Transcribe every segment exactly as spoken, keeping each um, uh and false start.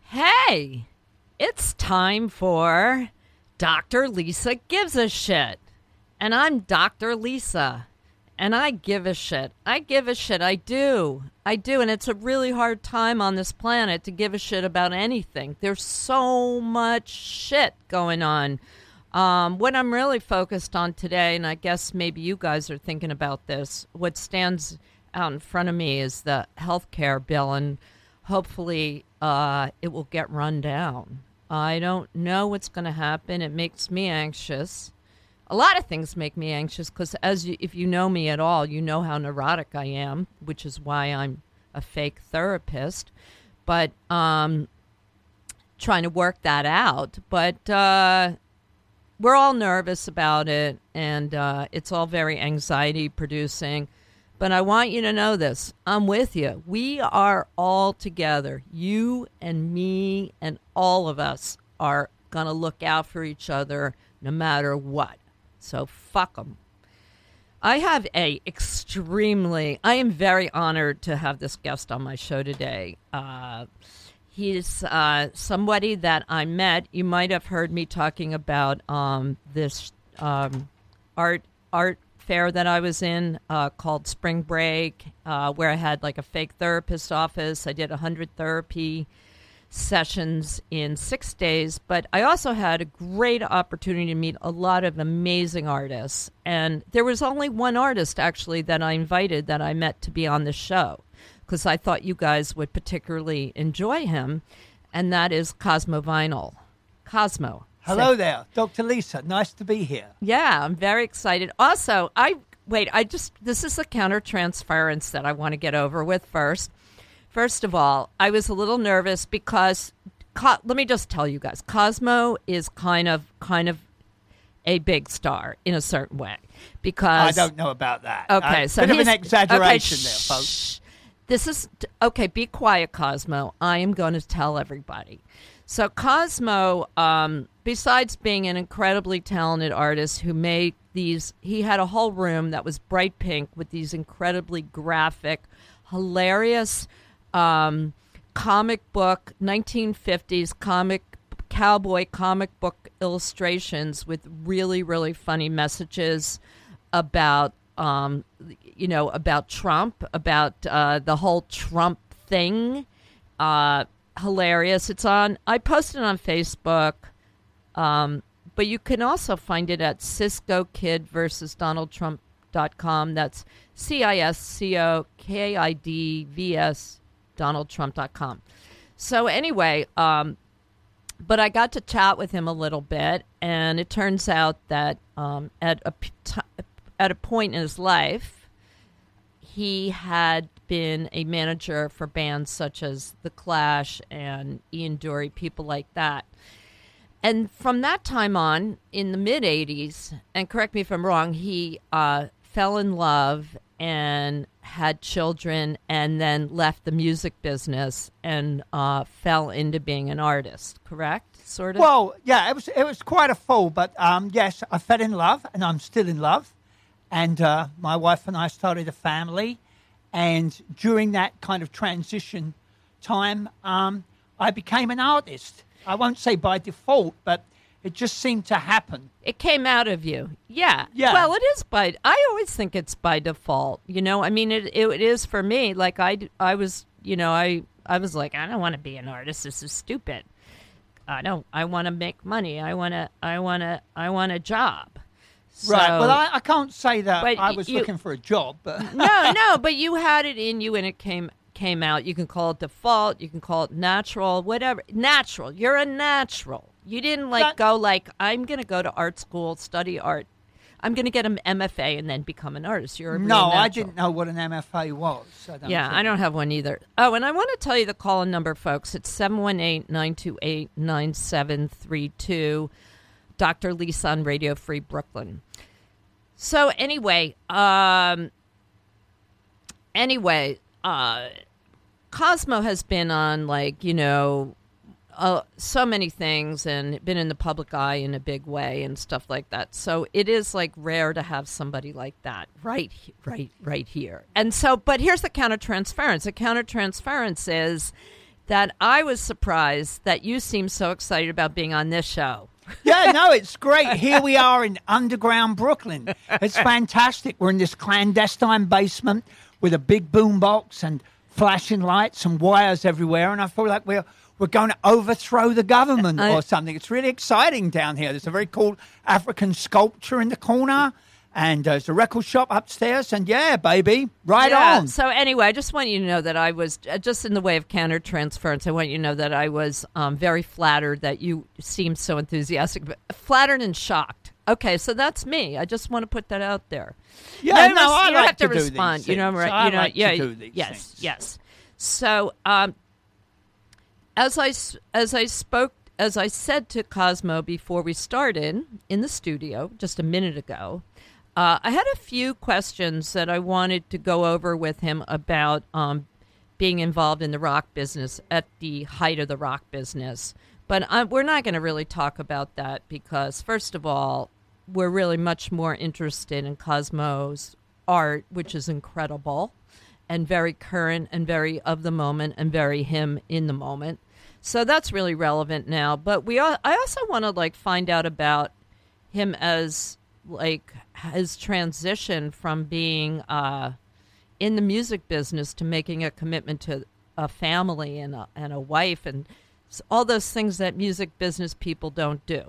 Hey, it's time for Doctor Lisa Gives a Shit. And I'm Doctor Lisa. And I give a shit. I give a shit. I do. I do. And it's a really hard time on this planet to give a shit about anything. There's so much shit going on. Um, what I'm really focused on today, and I guess maybe you guys are thinking about this, what stands out in front of me is the health care bill, and hopefully uh, it will get run down. I don't know what's going to happen. It makes me anxious. A lot of things make me anxious because as you, if you know me at all, you know how neurotic I am, which is why I'm a fake therapist. But um, trying to work that out. But uh, we're all nervous about it, and uh, it's all very anxiety-producing. But I want you to know this. I'm with you. We are all together. You and me and all of us are going to look out for each other no matter what. So fuck them. I have a extremely, I am very honored to have this guest on my show today. Uh, he's uh, somebody that I met. You might have heard me talking about um, this um, art art fair that I was in uh, called Spring Break, uh, where I had like a fake therapist office. I did one hundred therapy sessions in six days, but I also had a great opportunity to meet a lot of amazing artists. And there was only one artist, actually, that I invited that I met to be on the show because I thought you guys would particularly enjoy him, and that is Cosmo Vinyl. Cosmo. Hello Say, there, Doctor Lisa. Nice to be here. Yeah, I'm very excited. Also, I wait, I just, this is a countertransference that I want to get over with first. First of all, I was a little nervous because, Co- let me just tell you guys, Cosmo is kind of, kind of a big star in a certain way. Because I don't know about that. Okay, uh, so bit of he's- an exaggeration okay, there, shh, folks. shh. This is, okay, be quiet, Cosmo. I am going to tell everybody. So Cosmo, um, besides being an incredibly talented artist who made these, he had a whole room that was bright pink with these incredibly graphic, hilarious um, comic book, nineteen fifties comic, cowboy comic book illustrations with really, really funny messages about, um, you know, about Trump, about uh, the whole Trump thing. Uh, hilarious. It's on, I posted it on Facebook, um, but you can also find it at Cisco Kid versus Donald Trump dot com. That's C I S C O K I D V S Donald Trump dot com. So anyway, um, but I got to chat with him a little bit, and it turns out that um, at a p- t- at a point in his life, he had been a manager for bands such as The Clash and Ian Dury, people like that. And from that time on, in the mid-eighties, and correct me if I'm wrong, he uh, fell in love and had children and then left the music business and uh, fell into being an artist, correct? Sort of? Well, yeah, it was it was quite a fall, but um, yes, I fell in love, and I'm still in love. And uh, my wife and I started a family. And during that kind of transition time, um, I became an artist. I won't say by default, but it just seemed to happen. It came out of you. Yeah. Yeah. Well, it is by, I always think it's by default. You know, I mean, it, it, it is for me. Like, I, I was, you know, I, I was like, I don't want to be an artist. This is stupid. I don't, I want to make money. I want to, I want to, I want a job. So, Right. Well, I, I can't say that but I was you- looking for a job, but no, no, but you had it in you and it came came out. You can call it default. You can call it natural, whatever. Natural. You're a natural. You didn't like That- go like, I'm going to go to art school, study art. I'm going to get an M F A and then become an artist. You're a real no, I natural. didn't know what an M F A was. I don't Yeah, think. I don't have one either. Oh, and I want to tell you the call-in number, folks. It's seven one eight, nine two eight, nine seven three two. Doctor Lisa on Radio Free Brooklyn. So anyway, um, anyway, uh, Cosmo has been on, like, you know, uh, so many things and been in the public eye in a big way and stuff like that. So it is, like, rare to have somebody like that right, he- right, right here. And so, but here's the countertransference. The countertransference is that I was surprised that you seem so excited about being on this show. Yeah, no, it's great. Here we are in underground Brooklyn. It's fantastic. We're in this clandestine basement with a big boombox and flashing lights and wires everywhere, and I feel like we're we're going to overthrow the government I, or something. It's really exciting down here. There's a very cool African sculpture in the corner, and there's a record shop upstairs, and yeah, baby, right yeah, on. So anyway, I just want you to know that I was, uh, just in the way of countertransference, I want you to know that I was um, very flattered that you seemed so enthusiastic, but flattered and shocked. Okay, so that's me. I just want to put that out there. Yeah, no, no, I you like have to, to do respond. these You know, things. right? I You know, like to yeah, do these yes, things. yes. So, um, as I as I spoke, as I said to Cosmo before we started in the studio just a minute ago, uh, I had a few questions that I wanted to go over with him about um, being involved in the rock business at the height of the rock business. But I, we're not going to really talk about that because, first of all, we're really much more interested in Cosmo's art, which is incredible and very current and very of the moment and very him in the moment. So that's really relevant now. But we, I also want to like find out about him as like his transition from being uh, in the music business to making a commitment to a family and a, and a wife and all those things that music business people don't do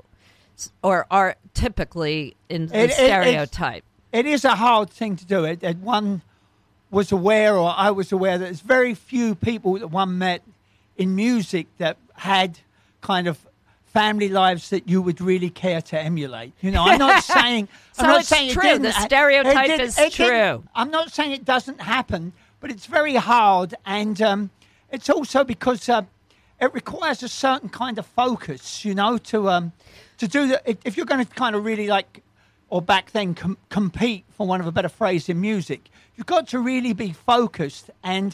or are typically in the It- it- stereotype. It is a hard thing to do. It, it one was aware, or I was aware, that there's very few people that one met in music that had kind of family lives that you would really care to emulate. You know, I'm not saying. So I'm not it's saying it true. didn't The ha- stereotype it did- is it didn't- true. I'm not saying it doesn't happen, but it's very hard, and um, it's also because uh, it requires a certain kind of focus. You know, to um, to do the if you're going to kind of really like, or back then com- compete, for want of a better phrase, in music, you've got to really be focused. And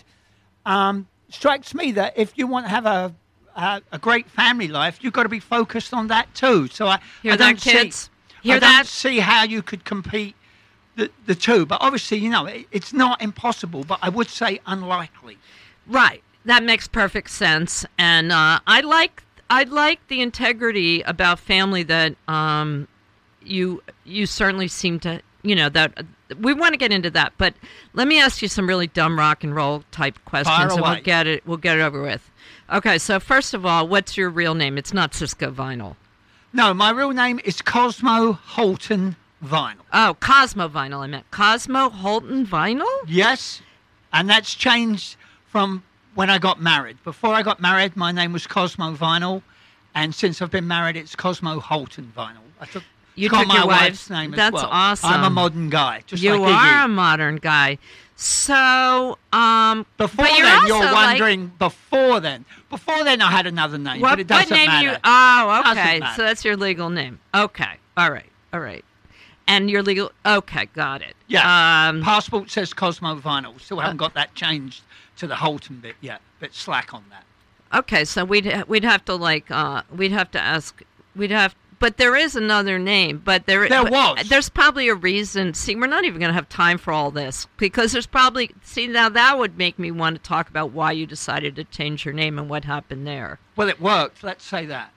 um, strikes me that if you want to have a a, a great family life, you've got to be focused on that too. So I, Hear I that, don't kids? see, Hear I that? don't see how you could compete the the two. But obviously, you know, it, it's not impossible. But I would say unlikely. Right. That makes perfect sense. And uh, I like I like the integrity about family that um, you you certainly seem to, you know, that uh, we want to get into that. But let me ask you some really dumb rock and roll type questions, Fire and away. we'll get it we'll get it over with. Okay, so first of all, what's your real name? It's not Cisco Vinyl. No, my real name is Cosmo Holton Vinyl. Oh, Cosmo Vinyl. I meant Cosmo Holton Vinyl. Yes, and that's changed from when I got married. Before I got married, my name was Cosmo Vinyl, and since I've been married, it's Cosmo Holton Vinyl. I took, You got took my your wife's wife's- name as that's well. awesome. I'm a modern guy, just You like are a Iggy. modern guy. So, um, Before but you're then, also you're like- wondering. Before then, before then, I had another name, What, but it what doesn't name matter. you? Oh, Doesn't okay. matter. So that's your legal name. Okay. All right. All right. And your legal. Okay, got it. Yeah. Um, Passport says Cosmo Vinyl. Still haven't got that changed to the Holton bit yet. Bit slack on that. okay. So we'd we'd have to like uh we'd have to ask we'd have. But there is another name. But there There but was. There's probably a reason. See, we're not even going to have time for all this because there's probably. See, now that would make me want to talk about why you decided to change your name and what happened there. Well, it worked. Let's say that.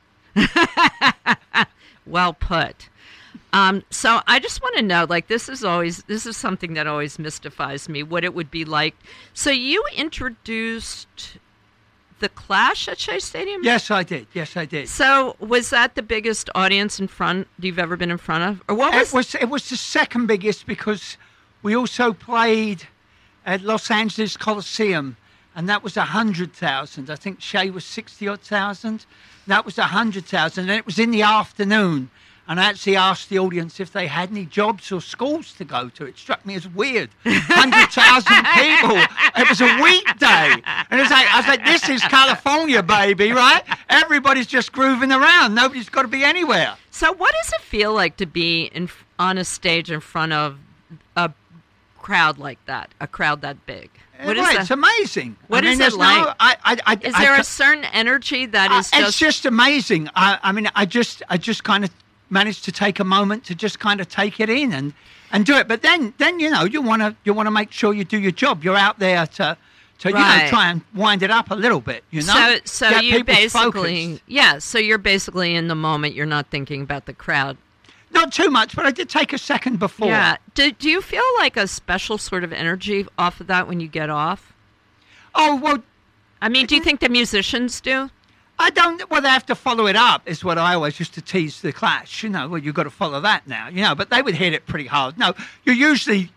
Well put. Um, so I just want to know, like, this is always, this is something that always mystifies me, what it would be like. So you introduced the Clash at Shea Stadium? Yes, I did. Yes, I did. So was that the biggest audience in front you've ever been in front of? Or what was, It was it was the second biggest because we also played at Los Angeles Coliseum, and that was a hundred thousand. I think Shea was sixty odd thousand. That was a hundred thousand, and it was in the afternoon. And I actually asked the audience if they had any jobs or schools to go to. It struck me as weird. Hundred thousand people. It was a weekday, and it's like I was like, "This is California, baby, right? Everybody's just grooving around. Nobody's got to be anywhere." so what does it feel like to be in on a stage in front of a crowd like that, a crowd that big? What is Right, that? it's amazing. What I is mean, it there's no- like? I, I, I, Is I there ca- a certain energy that Uh, is it's just... just amazing. I, I mean, I just, I just kind of managed to take a moment to just kind of take it in and, and do it. But then, then you know, you want to, you want to make sure you do your job. You're out there to, to, you Right. know, try and wind it up a little bit, you know? So, so Get you people's basically, focus. yeah. So you're basically in the moment. You're not thinking about the crowd. Not too much, but I did take a second before. Yeah. Do Do you feel like a special sort of energy off of that when you get off? Oh, well, I mean, do you think the musicians do? I don't, well, they have to follow it up, is what I always used to tease the Clash. You know, well, you've got to follow that now, you know, but they would hit it pretty hard. No, you're usually,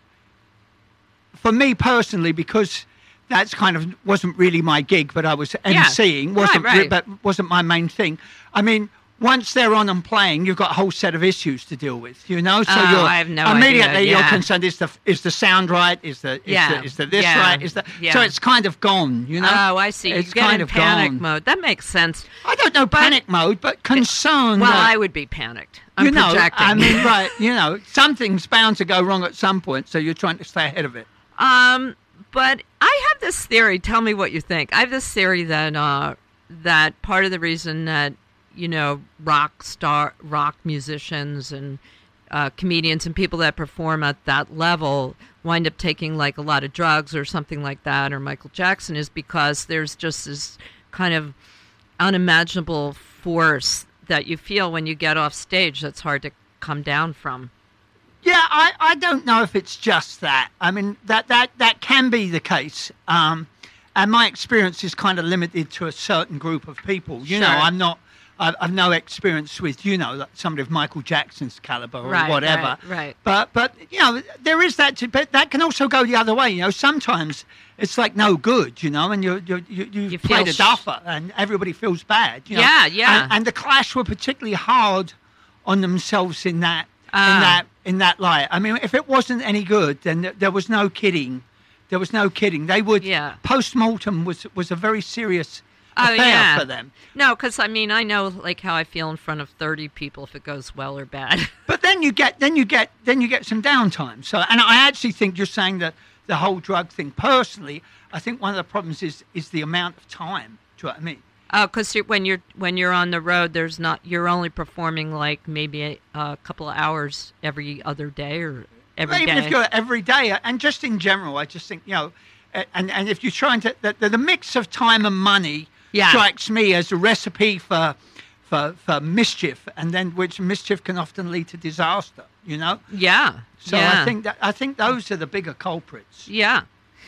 for me personally, because that's kind of wasn't really my gig, but I was emceeing, wasn't Right, right. but wasn't my main thing. I mean, once they're on and playing, you've got a whole set of issues to deal with, you know. So Oh, you're I have no immediately idea, you're yeah. concerned: is the is the sound right? Is the is Yeah, the, is the this yeah, right? Is the yeah. so it's kind of gone, you know. Oh, I see. It's you get kind in of panic gone. mode. That makes sense. I don't know panic mode, but concern. Well, that- I would be panicked. I'm you know, projecting. I mean, right? You know, something's bound to go wrong at some point, so you're trying to stay ahead of it. Um, but I have this theory. Tell me what you think. I have this theory that uh, that part of the reason that you know rock star, rock musicians and uh, comedians and people that perform at that level wind up taking like a lot of drugs or something like that, or Michael Jackson, is because there's just this kind of unimaginable force that you feel when you get off stage that's hard to come down from. Yeah, I, I don't know if it's just that. I mean, that that, that can be the case. Um, and my experience is kind of limited to a certain group of people. You know, Sure. I'm not, I've, I've no experience with, you know, like somebody of Michael Jackson's caliber or Right, whatever. right, right. But, but you know, there is that, to, but that can also go the other way. You know, sometimes it's like no good, you know, and you you you, you, You played feel a sh- duffer and everybody feels bad. You know? Yeah, yeah. And, and the Clash were particularly hard on themselves in that in Ah. that in that light. I mean, if it wasn't any good, then th- there was no kidding. There was no kidding. They would. Yeah. Post mortem was was a very serious Oh, affair yeah. for them. No, because I mean, I know like how I feel in front of thirty people if it goes well or bad. But then you get then you get then you get some downtime. So, and I actually think you're saying that the whole drug thing. Personally, I think one of the problems is is the amount of time. Do you know what I mean? Oh, because when you're when you're on the road, there's not you're only performing like maybe a, a couple of hours every other day or every Even day. if you're every day, and just in general, I just think you know, and and if you're trying to the, the mix of time and money Yeah. strikes me as a recipe for for for mischief, and then which mischief can often lead to disaster. You know, yeah. so yeah. I think that I think those are the bigger culprits. Yeah.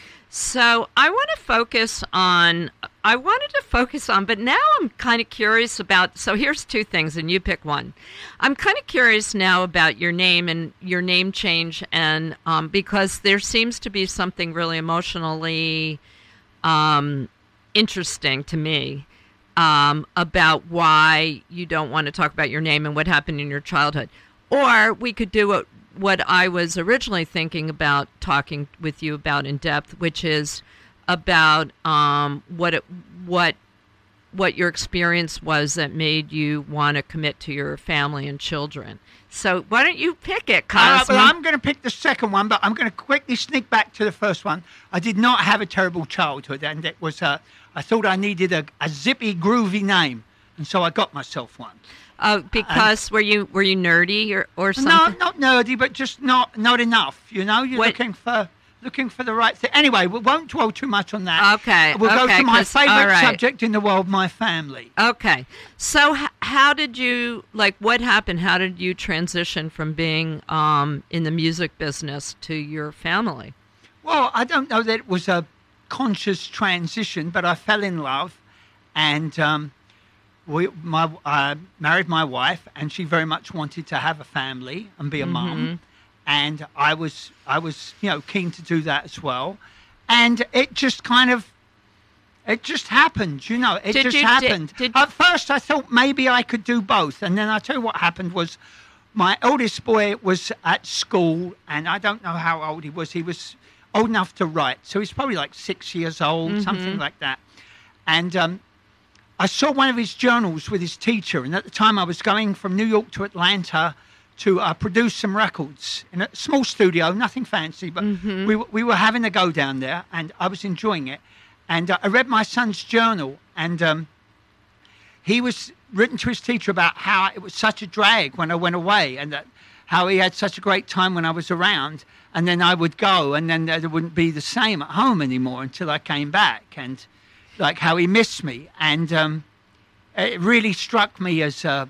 So I want to focus on, I wanted to focus on, but now I'm kind of curious about, so here's two things, and you pick one. I'm kind of curious now about your name and your name change, and um, because there seems to be something really emotionally um, interesting to me um, about why you don't want to talk about your name and what happened in your childhood. Or we could do what what I was originally thinking about talking with you about in depth, which is about um, what it, what what your experience was that made you want to commit to your family and children. So why don't you pick it, All right, Cosmo? well, I'm going to pick the second one, but I'm going to quickly sneak back to the first one. I did not have a terrible childhood, and it was uh, I thought I needed a, a zippy, groovy name, and so I got myself one. Uh, because were you were you nerdy or, or No, something? not nerdy, but just not not enough. You know, you're What- looking for looking for the right thing. Anyway, we won't dwell too much on that. Okay, we'll go okay, to my 'cause- all favorite right. subject in the world, my family. Okay. So h- how did you, like, what happened? How did you transition from being um, in the music business to your family? Well, I don't know that it was a conscious transition, but I fell in love, and um, we my uh, married my wife, and she very much wanted to have a family and be a Mm-hmm. mum, and I was I was you know keen to do that as well, and it just kind of. It just happened, you know. It Did just you- did- happened. did- At first, I thought maybe I could do both, and then I tell you what happened was, my eldest boy was at school, and I don't know how old he was. He was old enough to write, so he's probably like six years old, something like that. And um, I saw one of his journals with his teacher, and at the time I was going from New York to Atlanta to uh, produce some records in a small studio, nothing fancy, but we w- we were having a go down there, and I was enjoying it. And uh, I read my son's journal, and um, he was written to his teacher about how it was such a drag when I went away, and that how he had such a great time when I was around, and then I would go, and then it wouldn't be the same at home anymore until I came back, and like how he missed me, and um, it really struck me as a,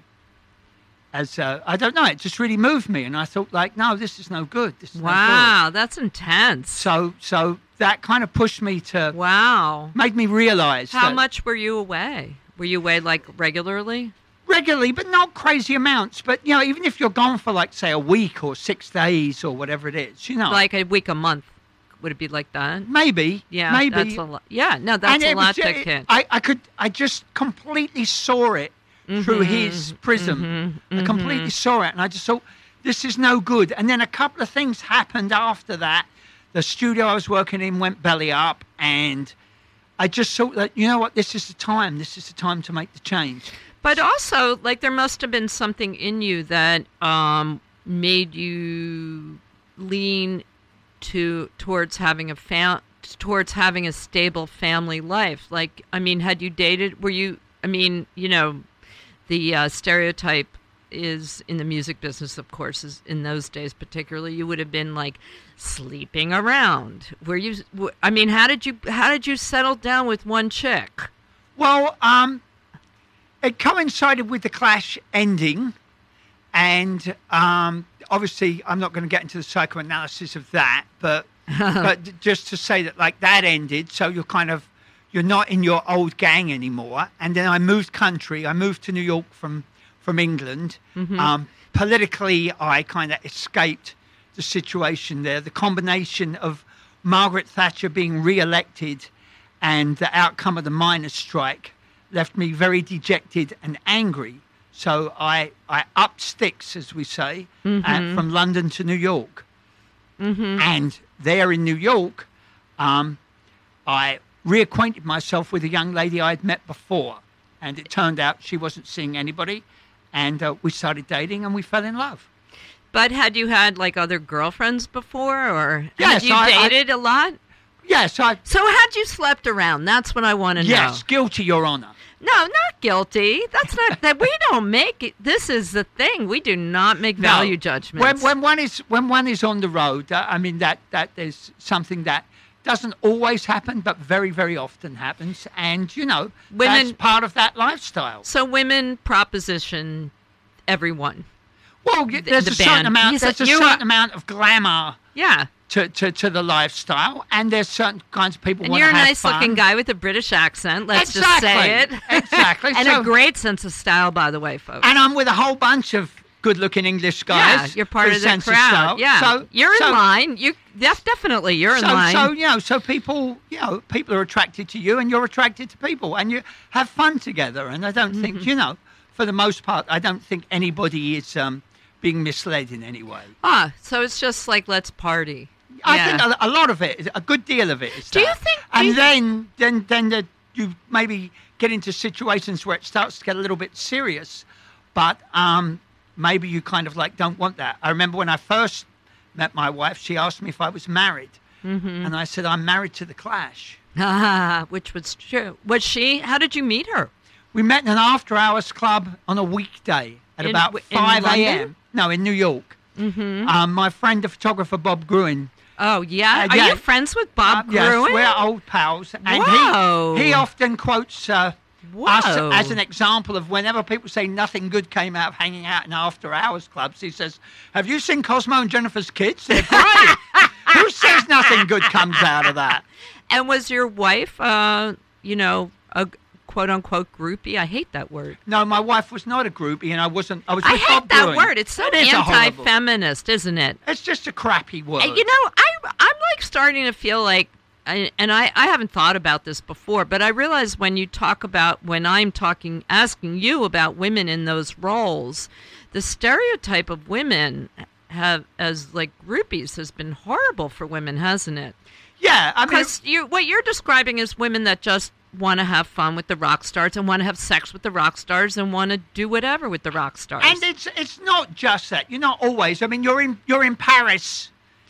as a, I don't know, it just really moved me, and I thought like, no, this is no good. This is Wow, no good. that's intense. So, so that kind of pushed me to, Wow. made me realize How that much were you away? Were you away like regularly? regularly, but not crazy amounts. But you know, even if you're gone for like say a week or six days or whatever it is, you know, Like a week, a month. Would it be like that? maybe, Yeah, maybe. that's a lot. Yeah, no, that's And a it was lot ju- to it- kid. I, I could, I just completely saw it through his prism. I completely saw it, and I just thought, this is no good. And then a couple of things happened after that. The studio I was working in went belly up, and I just thought that, you know what, this is the time. This is the time to make the change. But also, like, there must have been something in you that um, made you lean to towards having a fam- towards having a stable family life. Like, I mean, had you dated? Were you? I mean, you know, the uh, stereotype is in the music business, of course, is in those days particularly. You would have been like sleeping around. Were you? I mean, how did you? How did you settle down with one chick? Well, um, it coincided with the Clash ending, and um, obviously I'm not going to get into the psychoanalysis of that, but but just to say that like that ended, so you're kind of you're not in your old gang anymore. And then I moved country. I moved to New York from from England. Mm-hmm. Um, politically, I kind of escaped the situation there. The combination of Margaret Thatcher being re-elected and the outcome of the miners' strike left me very dejected and angry. So I, I upped sticks, as we say, Mm-hmm. uh, from London to New York. Mm-hmm. And there in New York, um, I reacquainted myself with a young lady I'd met before. And it turned out she wasn't seeing anybody. And uh, we started dating and we fell in love. But had you had like other girlfriends before, or Yes, had you I- I- dated a lot? Yes, I... So had you slept around? That's what I want to Yes, know. guilty, Your Honour. No, not guilty. That's not that we don't make it. This is the thing. We do not make No. value When, judgments. when one is when one is on the road, uh, I mean that that is something that doesn't always happen, but very very often happens, and you know Women- that's part of that lifestyle. so women proposition everyone. Well, y- there's the a certain band. amount. You said There's a you certain are- amount of glamour Yeah. to, to, to the lifestyle, and there's certain kinds of people. And want you're a to have nice fun. looking guy with a British accent. Let's Exactly. just say it. Exactly. and So- a great sense of style, by the way, folks. And I'm with a whole bunch of good-looking English yeah, guys. you're part with of the sense crowd. style. Yeah, So, you're so, in line. You def- definitely you're in so, line. So you know, so people, you know, people are attracted to you, and you're attracted to people, and you have fun together. And I don't Mm-hmm. think, you know, for the most part, I don't think anybody is um, being misled in any way. ah, so it's just like let's party. I Yeah. think a, a lot of it, a good deal of it is Do you that. think- do And you- then, then, then the, you maybe get into situations where it starts to get a little bit serious, but um, maybe you kind of like don't want that. I remember when I first met my wife, she asked me if I was married, Mm-hmm. and I said I'm married to the Clash. Ah, which was true. Was she? How did you meet her? We met in an after-hours club on a weekday at In- about in five London? a.m. No, in New York. Mm-hmm. Um, my friend, the photographer Bob Gruen. Oh yeah. Uh, Are yeah. you friends with Bob Uh, yes, Gruen? we're old pals, and Whoa. he he often quotes uh, us Whoa. as an example of whenever people say nothing good came out of hanging out in after-hours clubs. He says, "Have you seen Cosmo and Jennifer's Kids? They're great." Who says nothing good comes out of that? And was your wife, uh, you know, a quote unquote groupie? I hate that word. No, my wife was not a groupie, and I wasn't. I was. I with hate Bob that Gruen. word. It's so It is a horrible- anti-feminist, isn't it? It's just a crappy word. And, you know, I I'm like starting to feel like, I- and I, I haven't thought about this before, but I realize when you talk about, when I'm talking, asking you about women in those roles, the stereotype of women have as like groupies has been horrible for women, hasn't it? yeah, I mean, Because you, what you're describing is women that just want to have fun with the rock stars and want to have sex with the rock stars and want to do whatever with the rock stars. and it's it's not just that. You're not always. I mean, you're in you're in Paris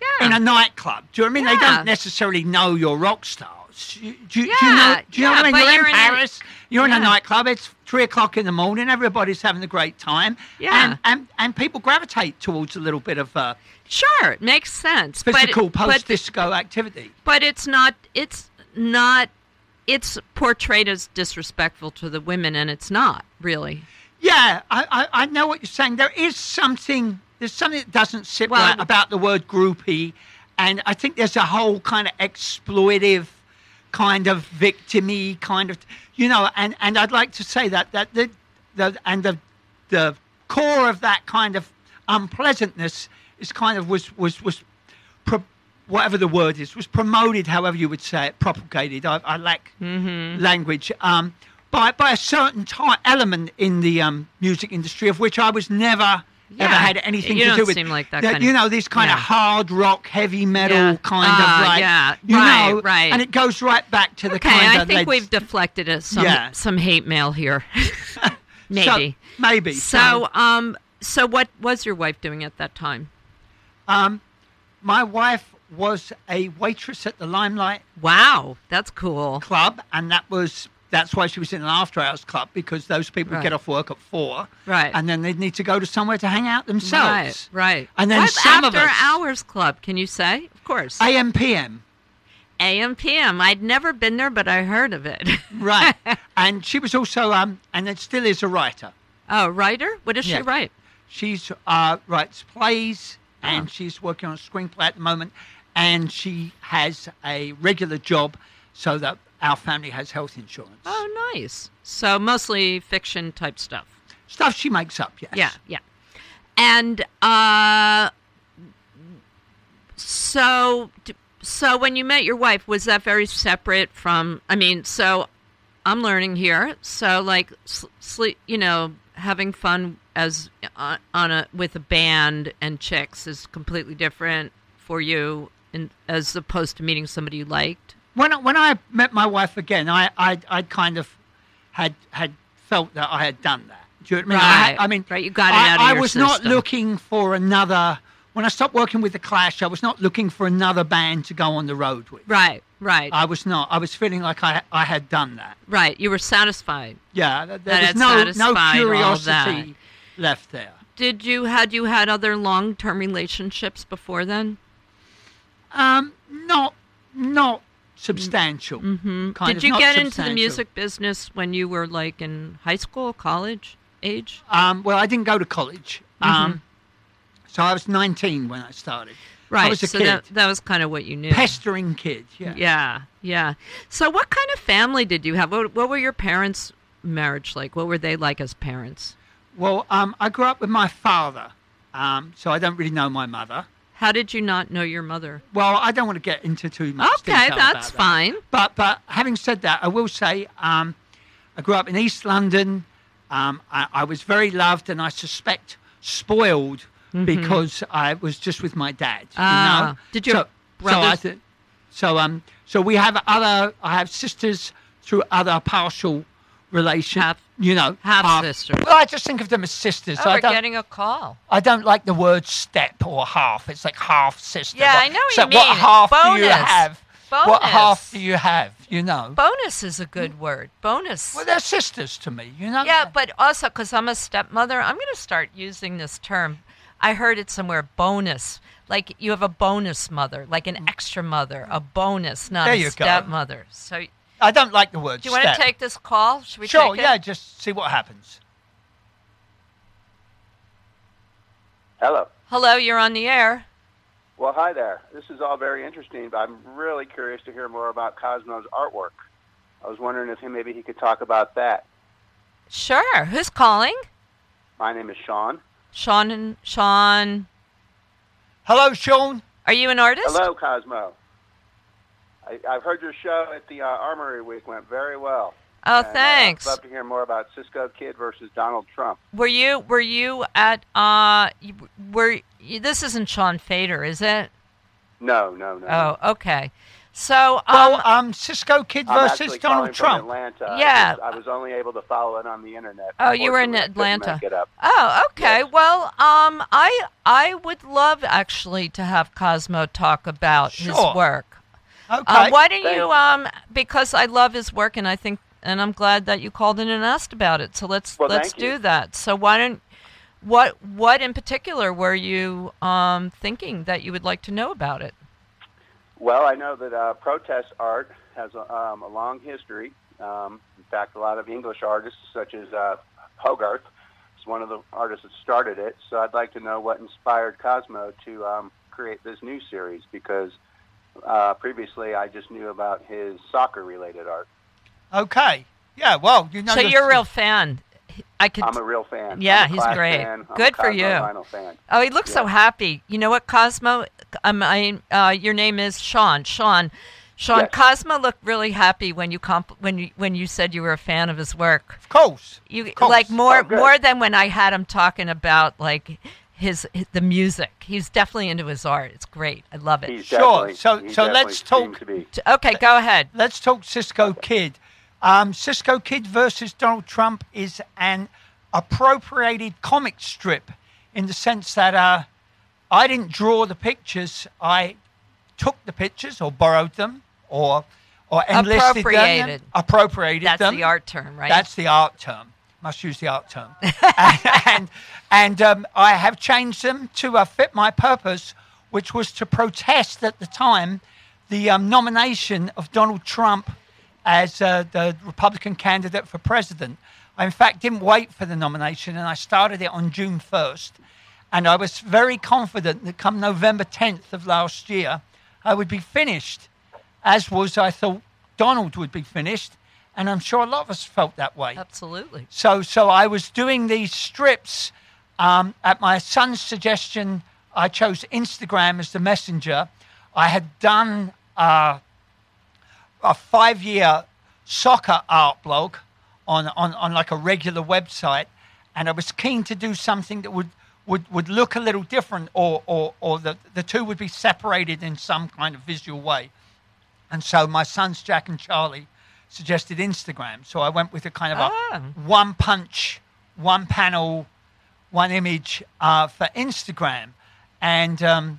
Yeah. in a nightclub. Do you know what I mean? They Yeah. don't necessarily know you're rock stars. Do, you- do, you- Yeah, do you know? Do you know yeah, what I mean? but You're, you're in in a- Paris. You're in Yeah. a nightclub. It's three o'clock in the morning. Everybody's having a great time. Yeah. And and, and people gravitate towards a little bit of uh, Sure, it makes sense. physical but, but post-disco activity. But it's not. It's not. It's portrayed as disrespectful to the women, and it's not really. Yeah, I, I, I know what you're saying. There is something. There's something that doesn't sit Well, right about the word groupie, and I think there's a whole kind of exploitive, kind of victim-y kind of, you know. And, and I'd like to say that that the, the and the the core of that kind of unpleasantness is kind of was was was. Pro, whatever the word is, was promoted, however you would say it, propagated. I, I lack Mm-hmm. language. Um, by by a certain type element in the um, music industry, of which I was never Yeah. ever had anything You to don't do with. seem like that That, kind you of- know, this kind yeah. of hard rock, heavy metal Yeah. kind Ah, of like, yeah. you Right, know, right. and it goes right back to the Okay, kind I of. think led- we've deflected it some Yeah. some hate mail here. Maybe. So, maybe. So, um, so what was your wife doing at that time? um, my wife was a waitress at the Limelight Wow, that's cool. Club, and that was that's why she was in an after hours club, because those people would Right. get off work at four, Right. and then they'd need to go to somewhere to hang out themselves. Right, right. And then what some of after us- hours club? Can you say? Of course. A M P M, A M P M. I'd never been there, but I heard of it. right? And she was also um, and it still is a writer. Oh, writer? What does Yeah. she write? She's uh, writes plays, and Oh. she's working on a screenplay at the moment, and she has a regular job, so that our family has health insurance. Oh, nice. So mostly fiction type stuff. Stuff she makes up, yes. Yeah, yeah. And uh, so, so when you met your wife, was that very separate from? I mean, so I'm learning here. So, like, sleep, you know, having fun as on, on a with a band and chicks is completely different for you, in, as opposed to meeting somebody you liked. When I, when I met my wife again, I I I kind of had had felt that I had done that. Do you know what I mean? I, Right. had- I mean, Right, you got it I, out of I your was not system. looking for another. When I stopped working with the Clash, I was not looking for another band to go on the road with. Right, right, I was not. I was feeling like I I had done that. right. You were satisfied. Yeah, there That was had no no satisfied all curiosity left there. Did you had you had other long term relationships before then? Um, not not substantial. Mm-hmm. Kind Did of, you not get into the substantial. music business when you were like in high school, college age? Um, well, I didn't go to college. Mm-hmm. Um, so I was nineteen when I started. Right. I was a so kid. that that was kind of what you knew. Pestering kid, yeah. Yeah, yeah. So what kind of family did you have? What, what were your parents' marriage like? What were they like as parents? Well, um, I grew up with my father, um, so I don't really know my mother. How did you not know your mother? Well, I don't want to get into too much Okay, detail about that's that. fine. But but having said that, I will say um, I grew up in East London. Um, I, I was very loved, and I suspect spoiled because I was just with my dad. You Ah. know? Did your so, brothers- So, I th- so um so we have other. I have sisters through other partial relations. Half- you know, half sisters. Well, I just think of them as sisters. Oh, so I we're don't, getting a call. I don't like the word step or half. It's like half sister. Yeah, What- I know what so you mean. what half do you Bonus. have? What Bonus. half do you have? You know. Bonus is a good word. Bonus. Well, they're sisters to me. You know. Yeah, but also because I'm a stepmother, I'm going to start using this term. I heard it somewhere, bonus. Like you have a bonus mother, like an extra mother, a bonus, not There a you go. stepmother. So, do I don't like the word you want to step. take this call? Should we Sure. take it? Yeah. Just see what happens. Hello. Hello, you're on the air. Well, hi there. This is all very interesting, but I'm really curious to hear more about Cosmo's artwork. I was wondering if he, maybe he could talk about that. Sure. Who's calling? My name is Sean. Sean and Sean. Hello, Sean. Are you an artist? Hello, Cosmo. I, I've heard your show at the uh, Armory Week went very well. Oh, And, uh, thanks. I'd love to hear more about Cisco Kid versus Donald Trump. Were you were you at uh you- were you, this isn't Sean Fader, is it? No, no, no. Oh, okay. So, um, Well, um, Cisco Kid I'm versus actually Donald calling Trump. From Atlanta. Yeah. I was, I was only able to follow it on the internet. Oh, you were in Unfortunately, I couldn't Atlanta. make it up. Oh, okay. Yes. Well, um, I I would love actually to have Cosmo talk about his Sure. work. Okay. Uh, why don't Thanks. you? Um, because I love his work, and I think, and I'm glad that you called in and asked about it. So let's Well, let's thank you. do that. So why don't what what in particular were you um thinking that you would like to know about it? Well, I know that uh, protest art has a, um, a long history. Um, in fact, a lot of English artists, such as uh, Hogarth, is one of the artists that started it. So I'd like to know what inspired Cosmo to um, create this new series, because uh, previously I just knew about his soccer-related art. Okay. Yeah. Well, you know. So the- you're a real fan. I could. I'm a real fan. Yeah, I'm a he's Clash great. fan. I'm Good a for Cosmo you. Vinyl fan. Oh, he looks so Yeah. happy. You know what, Cosmo? Um, I, uh, your name is Sean. Sean. Sean. Yes. Cosmo looked really happy when you comp- when you when you said you were a fan of his work. Of course. You course. like more Oh, good. more than when I had him talking about like his, his the music. He's definitely into his art. It's great. I love it. He's Sure. definitely- So- he so definitely let's seems talk- to be. T- Okay, go ahead. Let's talk Cisco Kid. Um, Cisco Kid versus Donald Trump is an appropriated comic strip in the sense that uh, I didn't draw the pictures. I took the pictures or borrowed them or or enlisted Appropriated. them. Appropriated That's them. the art term, right? That's the art term. Must use the art term. and and, and um, I have changed them to uh, fit my purpose, which was to protest at the time the um, nomination of Donald Trump as uh, the Republican candidate for president. I, in fact, didn't wait for the nomination, and I started it on June first. And I was very confident that come November tenth of last year, I would be finished, as was, I thought, Donald would be finished. And I'm sure a lot of us felt that way. Absolutely. So, so I was doing these strips um, at my son's suggestion. I chose Instagram as the messenger. I had done uh, a five-year soccer art blog on, on, on like a regular website, and I was keen to do something that would, would, would look a little different, or, or, or the, the two would be separated in some kind of visual way. And so my sons, Jack and Charlie, suggested Instagram. So I went with a kind of Ah. a one punch, one panel, one image uh, for Instagram. And um,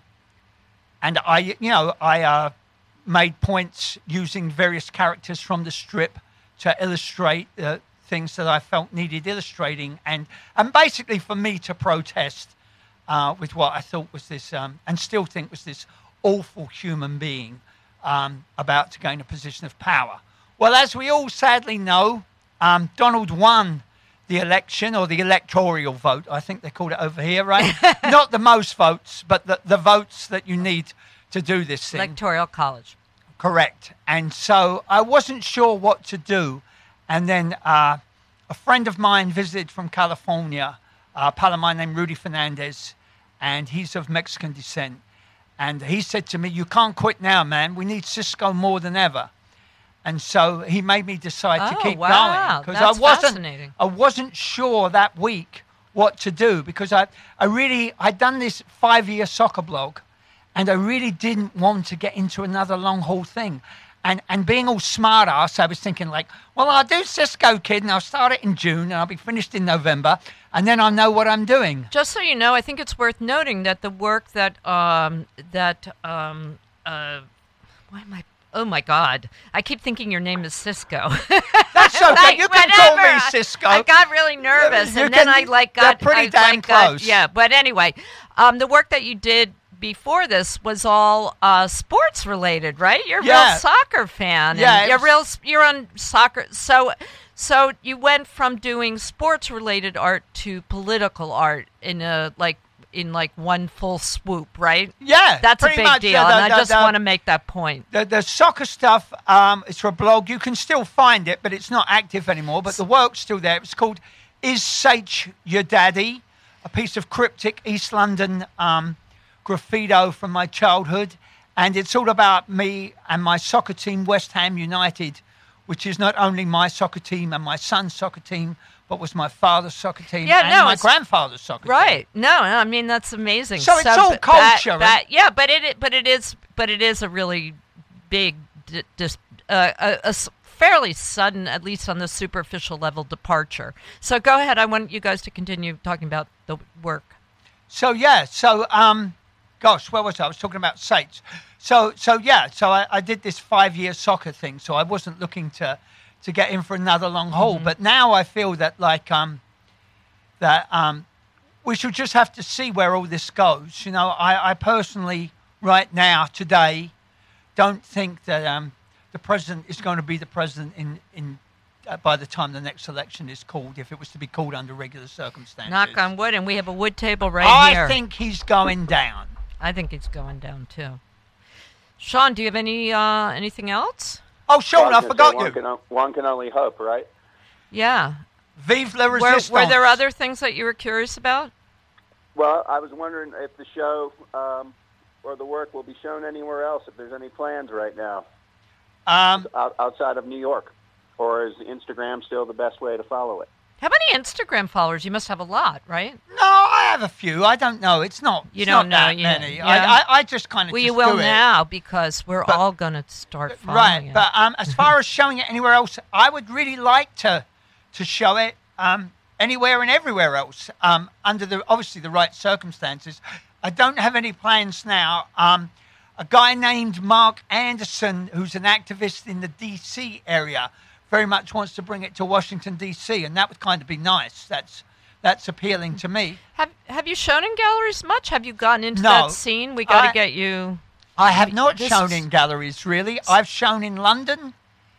and I, you know, I uh, made points using various characters from the strip to illustrate uh, things that I felt needed illustrating, and and basically for me to protest uh, with what I thought was this, um, and still think was this awful human being um, about to gain a position of power. Well, as we all sadly know, um, Donald won the election, or the electoral vote, I think they call it over here, right? Not the most votes, but the, the votes that you need to do this thing. Electoral College. Correct. And so I wasn't sure what to do. And then uh, a friend of mine visited from California, a pal of mine named Rudy Fernandez, and he's of Mexican descent. And he said to me, "You can't quit now, man. We need Cisco more than ever." And so he made me decide to Oh, keep wow. going, That's I wasn't, fascinating. I wasn't sure that week what to do, because I, I really, I'd done this five-year soccer blog, and I really didn't want to get into another long-haul thing. And and being all smart-ass, I was thinking like, well, I'll do Cisco Kid, and I'll start it in June, and I'll be finished in November, and then I'll know what I'm doing. Just so you know, I think it's worth noting that the work that um that um uh why am I oh my God, I keep thinking your name is Cisco. That's okay. Like, You can call whatever. me Cisco. I got really nervous, You and then can- I like they're got pretty I, damn like, got- close. yeah, but anyway, um, the work that you did before this was all uh, sports related, right? You're a Yeah. real soccer fan. Yeah, and you're it's- real. You're on soccer. So, so you went from doing sports related art to political art in a like in like one full swoop, right? Yeah, That's a pretty big much, deal, uh, the- and I the- just the- want to make that point. The, the soccer stuff, um, it's for a blog. You can still find it, but it's not active anymore. But the work's still there. It's called Is Sach Your Daddy? A piece of cryptic East London um, graffito from my childhood. And it's all about me and my soccer team, West Ham United, which is not only my soccer team and my son's soccer team, but was my father's soccer team Yeah, and no, my it's- grandfather's soccer team. Right. No, no, I mean that's amazing. So it's all but culture, that- that- yeah, but it but it is but it is a really big, d- dis, uh, a, a s- fairly sudden, at least on the superficial level, departure. So go ahead. I want you guys to continue talking about the work. So yeah, so um, gosh, where was I? I was talking about Saints. So so yeah, so I, I did this five-year soccer thing. So I wasn't looking to to get in for another long haul. Mm-hmm. But now I feel that like um that um we should just have to see where all this goes. You know, I, I personally right now today don't think that um the president is going to be the president in in. Uh, by the time the next election is called, if it was to be called under regular circumstances. Knock on wood, and we have a wood table right I here. I think he's going down. I think he's going down too. Sean, do you have any uh, anything else? Oh, Sean, well, I, I forgot one you. Can, one can only hope, right? Yeah. Vive la Were, resistance. were there other things that you were curious about? Well, I was wondering if the show um, or the work will be shown anywhere else, if there's any plans right now Um, out, outside of New York. Or is Instagram still the best way to follow it? How many Instagram followers? You must have a lot, right? no, I have a few. I don't know. It's not. You it's don't not know, that you- many. yeah. I, I, I just kind of. Well, just you will do it. now because we're But- all going to start following Right, it. but um, as far as showing it anywhere else, I would really like to to show it um, anywhere and everywhere else um, under the obviously the right circumstances. I don't have any plans now. Um, a guy named Mark Anderson, who's an activist in the D C area, very much wants to bring it to Washington, D C, and that would kind of be nice. That's that's appealing to me. have Have you shown in galleries much? Have you gotten into No. that scene? We got to I- get you. I have not This shown is- in galleries, really. I've shown in London,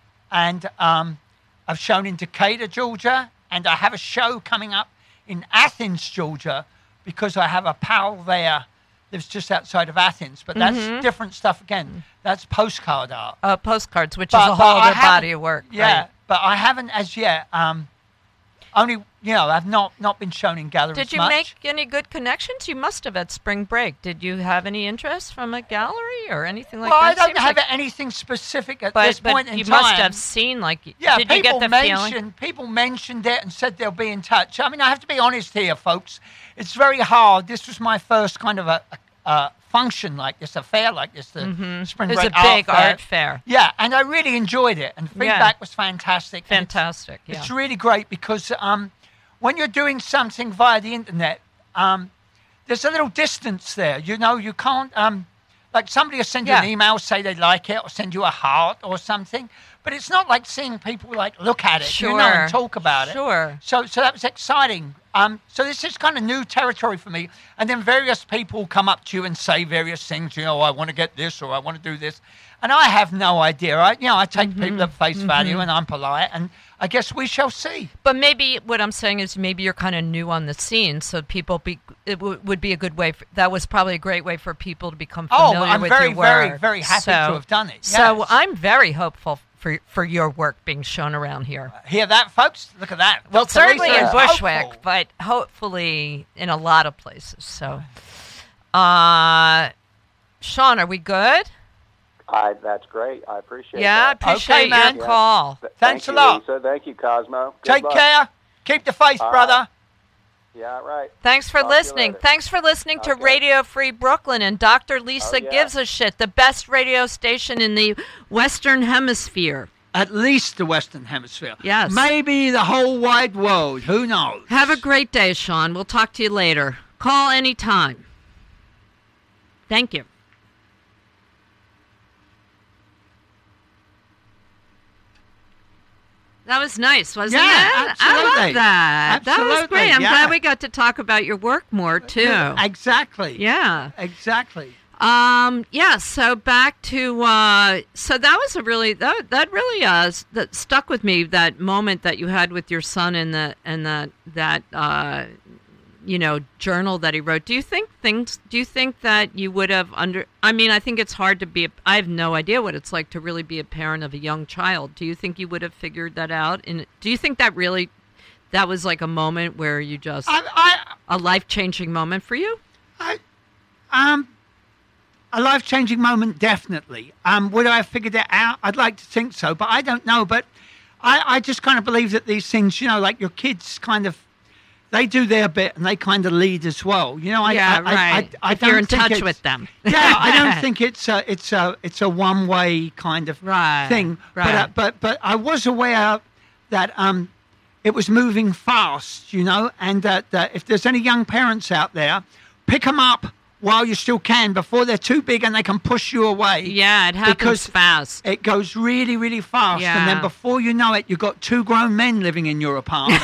and um, I've shown in Decatur, Georgia, and I have a show coming up in Athens, Georgia, because I have a pal there lives just outside of Athens. But that's Mhm. different stuff again. That's postcard art. Uh, postcards, which But- is a but whole I other body haven't- of work. Yeah, right? but I haven't as yet. Um, only, you know, I've not, not been shown in galleries Did you much. make any good connections? You must have at spring break. Did you have any interest from a gallery or anything like well, that? I don't Seems have like- anything specific at but, this but point in you time. must have seen, like, Yeah, did you people get the feeling? mentioned people mentioned it and said they'll be in touch. I mean, I have to be honest here, folks. It's very hard. This was my first kind of a, a, a function like this, a fair like this, the Mhm. Spring It was Break a big art fair. art fair. Yeah, and I really enjoyed it, and feedback was fantastic. and it's- Fantastic. Yeah. It's really great because um, when you're doing something via the internet, um, there's a little distance there. You know, you can't, um, like somebody will send you an Yeah. email, say they like it, or send you a heart or something. But it's not like seeing people like look at it, Sure. you know, and talk about it. Sure. So, so that was exciting. Um, so this is kind of new territory for me. And then various people come up to you and say various things. You know, I want to get this or I want to do this, and I have no idea. I, you know, I take people at face value, and I'm polite, and I guess we shall see. But maybe what I'm saying is maybe you're kind of new on the scene, so people be it w- would be a good way. For, that was probably a great way for people to become Oh, familiar I'm with very, your work. very, very happy so, to have done it. So yes. I'm very hopeful for for your work being shown around here. Hear that, folks? Look at that. Well, Doctor certainly Lisa in is Bushwick, hopeful. but hopefully in a lot of places. So, uh, Sean, are we good? I, that's great. I appreciate Yeah, I that. appreciate Okay, man. your call. Th- Thanks Thank a you, lot. Lisa. Thank you, Cosmo. Good Take luck. care. Keep the faith, All brother. right. Yeah, right. Thanks for Talk to you listening. later. Thanks for listening to Okay. Radio Free Brooklyn and Doctor Lisa Oh, yeah. Gives a Shit, the best radio station in the Western Hemisphere. At least the Western Hemisphere. Yes. Maybe the whole wide world. Who knows? Have a great day, Sean. We'll talk to you later. Call anytime. Thank you. That was nice, wasn't Yeah, it? I absolutely. love that. That was Absolutely, great. I'm yeah. glad we got to talk about your work more, too. Exactly. Yeah. Exactly. Um. Yeah. So back to. Uh, so that was a really that that really uh s- that stuck with me, that moment that you had with your son and the and that that uh, you know, journal that he wrote. Do you think things? Do you think that you would have under? I mean, I think it's hard to be. A, I have no idea what it's like to really be a parent of a young child. Do you think you would have figured that out? And do you think that really, that was like a moment where you just I, I, a life changing moment for you? I, um, a life-changing moment, definitely. Um, would I have figured it out? I'd like to think so, but I don't know. But I, I just kind of believe that these things, you know, like your kids kind of, they do their bit and they kind of lead as well. You know, I, yeah, I, right. I, I, I if you're in don't think touch it's- with them. Yeah, I don't think it's a, it's a, it's a one-way kind of Right, thing. But, right. uh, but, but I was aware that um, it was moving fast, you know, and that, that if there's any young parents out there, pick them up while you still can before they're too big and they can push you away. Yeah, it happens Because fast. It goes really, really fast. Yeah. And then before you know it, you've got two grown men living in your apartment.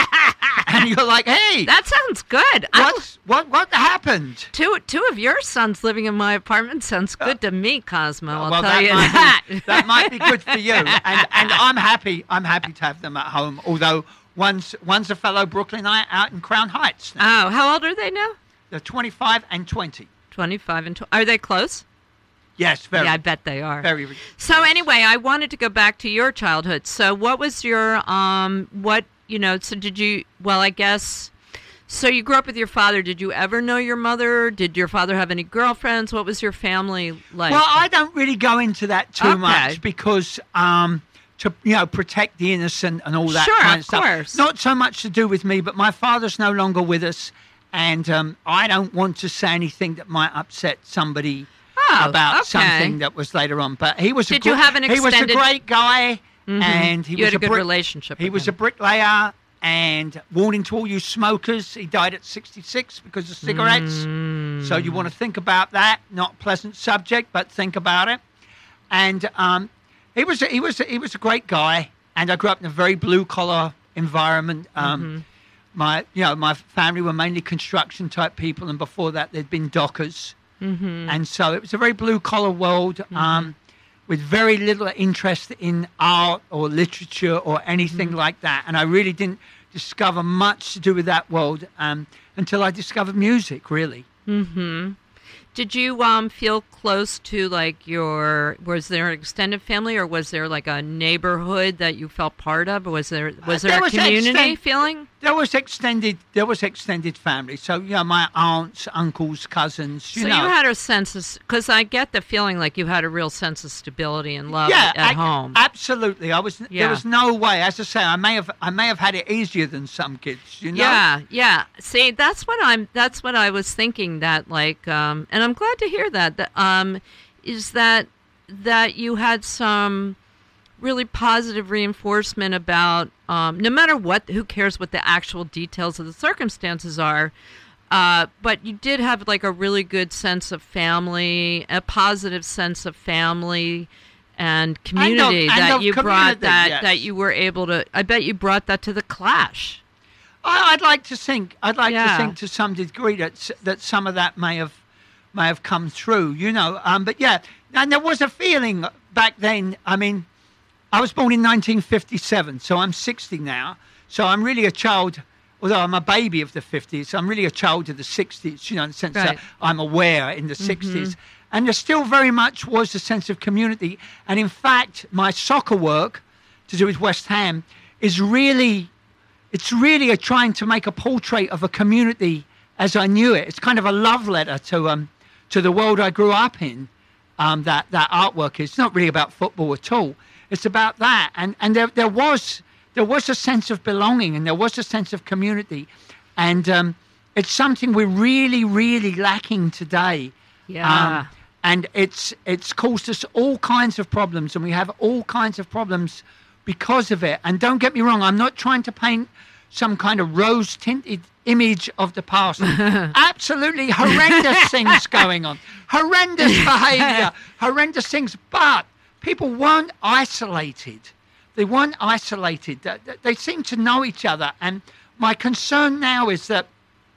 And you're like, hey, That sounds good. I- what's, what, what happened? Two two of your sons living in my apartment sounds good to me, Cosmo. I'll well, tell that you might that. Be, that might be good for you. And, and I'm happy. I'm happy to have them at home. Although one's, one's a fellow Brooklynite out in Crown Heights. Oh, how old are they now? They're twenty-five and twenty. twenty-five and twenty. Are they close? Yes, very. Yeah, I bet they are. Very. So anyway, I wanted to go back to your childhood. So what was your um what, you know, so did you well, I guess so you grew up with your father. Did you ever know your mother? Did your father have any girlfriends? What was your family like? Well, I don't really go into that too Okay. much because um, to you know protect the innocent and all that Sure, kind of of stuff. course. Not so much to do with me, but my father's no longer with us, and um, I don't want to say anything that might upset somebody Oh, about okay. something that was later on. But he was. Did a you good, have an He was a extended- great guy, and he you was had a good brick- relationship He with was him. a bricklayer. And warning to all you smokers, he died at sixty-six because of cigarettes. Mm. So you want to think about that. Not a pleasant subject, but think about it. And um, he was a, he was a, he was a great guy. And I grew up in a very blue collar environment. Um, Mm-hmm. My you know my family were mainly construction type people, and before that they'd been dockers. Mm-hmm. And so it was a very blue collar world. Um, with very little interest in art or literature or anything Mm-hmm. like that. And I really didn't discover much to do with that world um, until I discovered music, really. Mm-hmm. Did you um, feel close to, like, your, was there an extended family, or was there, like, a neighborhood that you felt part of? Or was there, was Uh, there, there a was community extend- feeling? There was extended there was extended family. So, you know, my aunts, uncles, cousins, you so know. you had a sense of, because I get the feeling like you had a real sense of stability and love yeah, at I- home. absolutely. I was Yeah. there was no way. As I say, I may have I may have had it easier than some kids, you know. Yeah, yeah. See, that's what I'm. That's what I was thinking. That like, um, and I'm glad to hear that. That um, is that that you had some really positive reinforcement about um, no matter what, who cares what the actual details of the circumstances are. Uh, but you did have like a really good sense of family, a positive sense of family and community and that of you brought community, that yes. that you were able to. I bet you brought that to the Clash. I- I'd like to think. I'd like Yeah. to think to some degree that s- that some of that may have may have come through. You know. Um. But yeah, and there was a feeling back then. I mean, I was born in nineteen fifty-seven, so I'm sixty now. So I'm really a child. Although I'm a baby of the fifties, I'm really a child of the sixties. You know, in the sense Right. that I'm aware in the sixties, and there still very much was a sense of community. And in fact, my soccer work to do with West Ham is really. It's really a trying to make a portrait of a community as I knew it. It's kind of a love letter to um to the world I grew up in. Um, that that artwork is. It's not really about football at all. It's about that, and and there there was there was a sense of belonging, and there was a sense of community, and um, it's something we're really really lacking today. Yeah. Um, and it's it's caused us all kinds of problems, and we have all kinds of problems because of it. And don't get me wrong, I'm not trying to paint some kind of rose-tinted image of the past. Absolutely horrendous things going on. Horrendous behavior, horrendous things. But people weren't isolated. They weren't isolated. They, they seem to know each other. And my concern now is that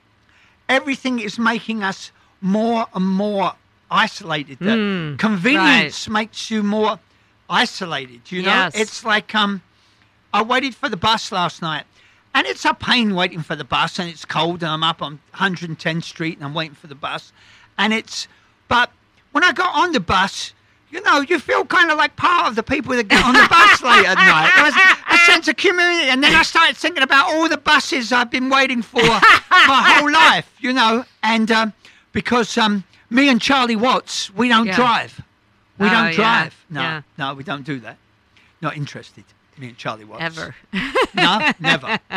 everything is making us more and more isolated. That Mm, convenience makes you more isolated, you know. Yes. It's like um I waited for the bus last night, and it's a pain waiting for the bus, and it's cold, and I'm up on one hundred tenth Street, and I'm waiting for the bus, and it's but when I got on the bus, you know, you feel kind of like part of the people that get on the bus late at night. There was a sense of community, and then I started thinking about all the buses I've been waiting for my whole life, you know, and um, because um, me and Charlie Watts, we don't Yeah. drive. We Oh, don't yeah, drive. No, yeah. no, we don't do that. Not interested. Me and Charlie Watts. Ever. No, never.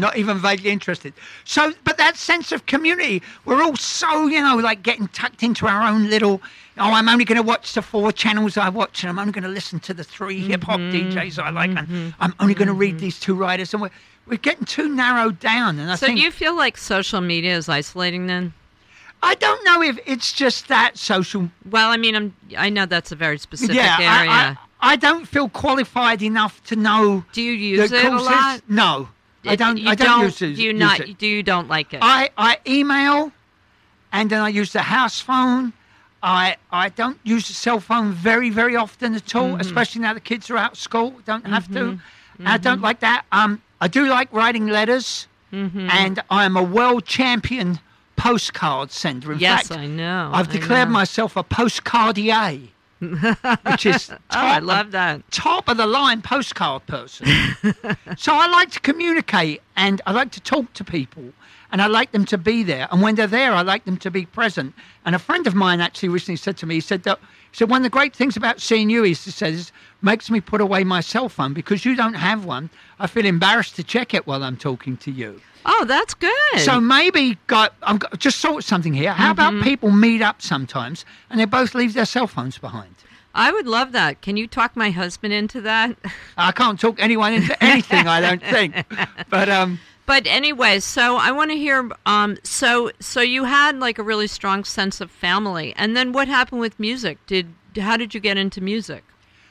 Not even vaguely interested. So, but that sense of community, we're all so, you know, like getting tucked into our own little, oh, I'm only going to watch the four channels I watch, and I'm only going to listen to the three hip-hop Mm-hmm. D Js I like, and I'm only going to read these two writers. And we're, we're getting too narrowed down. And I So think, you feel like social media is isolating then? I don't know if it's just that social. Well, I mean, I'm, I know that's a very specific yeah, I- area. I, I don't feel qualified enough to know. Do you use the it a courses. lot? No, I don't. You I don't, use it. Do you use not? it. Do you don't like it? I, I email, and then I use the house phone. I I don't use the cell phone very very often at all, Mm-hmm. especially now the kids are out of school. Don't have to. And I don't like that. Um, I do like writing letters, Mm-hmm. and I am a world champion postcard sender. In yes, fact, I know. I've I declared know. myself a postcardier, which is top, Oh, I love that. top of the line postcard person. So I like to communicate, and I like to talk to people, and I like them to be there. And when they're there, I like them to be present. And a friend of mine actually recently said to me, he said that he said one of the great things about seeing you, he says, makes me put away my cell phone because you don't have one. I feel embarrassed to check it while I'm talking to you. Oh, that's good. So maybe, got, I'm got, just thought something here. How Mm-hmm. about people meet up sometimes and they both leave their cell phones behind? I would love that. Can you talk my husband into that? I can't talk anyone into anything, I don't think. But um, But anyway, so I want to hear. Um, so so you had like a really strong sense of family, and then what happened with music? Did how did you get into music?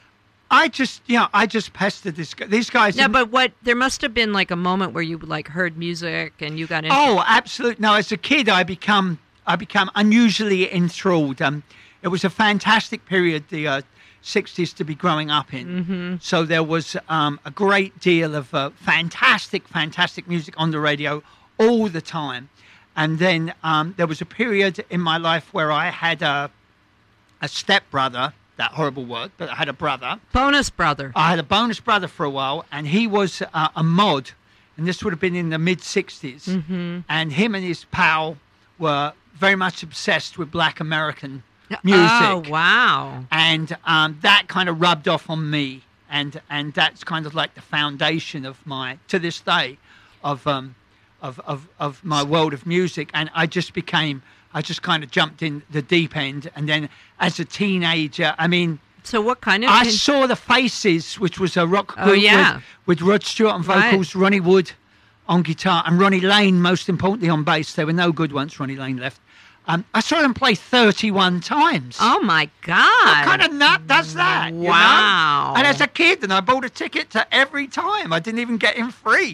I just, you know, I just pestered this guy. These guys. No, but what? There must have been like a moment where you like heard music and you got into. Oh, absolutely. No, as a kid, I become, I become unusually enthralled. Um, it was a fantastic period, the uh, sixties, to be growing up in. Mm-hmm. So there was um, a great deal of uh, fantastic, fantastic music on the radio all the time. And then um, there was a period in my life where I had a, a stepbrother, that horrible word, but I had a brother. Bonus brother. I had a bonus brother for a while, and he was uh, a mod, and this would have been in the mid-sixties. Mm-hmm. And him and his pal were very much obsessed with Black American music. Oh wow! And um, that kind of rubbed off on me, and and that's kind of like the foundation of my, to this day, of um, of of of my world of music. And I just became, I just kind of jumped in the deep end, and then as a teenager, I mean. So what kind of? I saw The Faces, which was a rock group Oh, yeah. with, with Rod Stewart on vocals, Right. Ronnie Wood on guitar, and Ronnie Lane, most importantly, on bass. They were no good once Ronnie Lane left. Um, I saw them play thirty-one times. Oh my God! What kind of nut does that? you know? Wow. And as a kid, and I bought a ticket to every time. I didn't even get in free.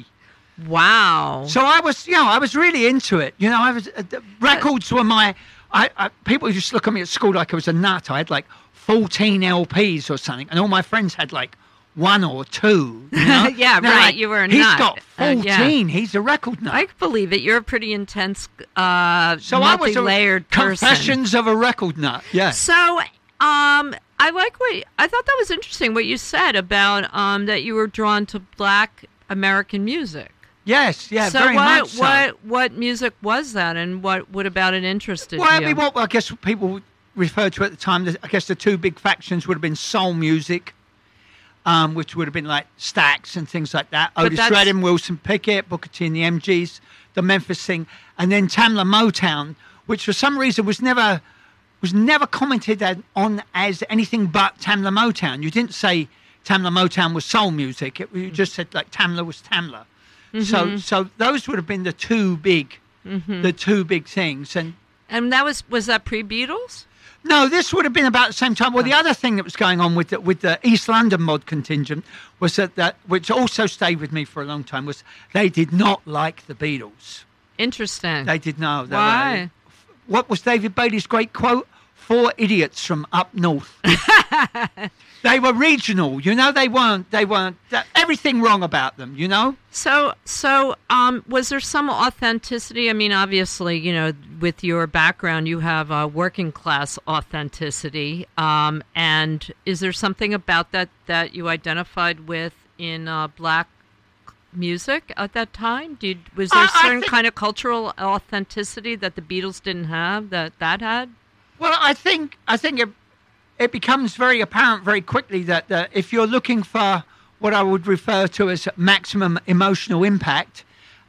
Wow. So I was, you know, I was really into it. You know, I was uh, the records were my. I, I people used to look at me at school like I was a nut. I had like fourteen L Ps or something, and all my friends had like one or two. You know? Yeah, And they're right, like, you were a He's nut. got Uh, fourteen. yeah. He's a record nut. I believe it. You're a pretty intense, uh, so I was a multi-layered person. Confessions of a record nut. Yeah. So, um, I like what I thought that was interesting. What you said about um that you were drawn to Black American music. Yes. Yeah. so very what much so. what what music was that, and what what about it interested Well, I you? mean, what I guess people referred to at the time, I guess the two big factions would have been soul music, um, which would have been like Stax and things like that. But Otis that's- Redding, Wilson Pickett, Booker T and the M Gs, the Memphis thing, and then Tamla Motown, which for some reason was never was never commented ad- on as anything but Tamla Motown. You didn't say Tamla Motown was soul music. It, you just said like Tamla was Tamla. So, so those would have been the two big, the two big things. And and that was was that pre Beatles? no, this would have been about the same time. Well, the other thing that was going on with the, with the East London mod contingent was that, that, which also stayed with me for a long time, was they did not like the Beatles. Interesting. They did not. They were- Why? what was David Bailey's great quote? Four idiots from up north. They were regional, you know. They weren't. They weren't. Everything wrong about them, you know. So, so, um, was there some authenticity? I mean, obviously, you know, with your background, you have a working class authenticity. Um, and is there something about that that you identified with in uh, Black music at that time? Did was there I- a I certain think- kind of cultural authenticity that the Beatles didn't have that that had? Well, I think I think it it becomes very apparent very quickly that, that if you're looking for what I would refer to as maximum emotional impact,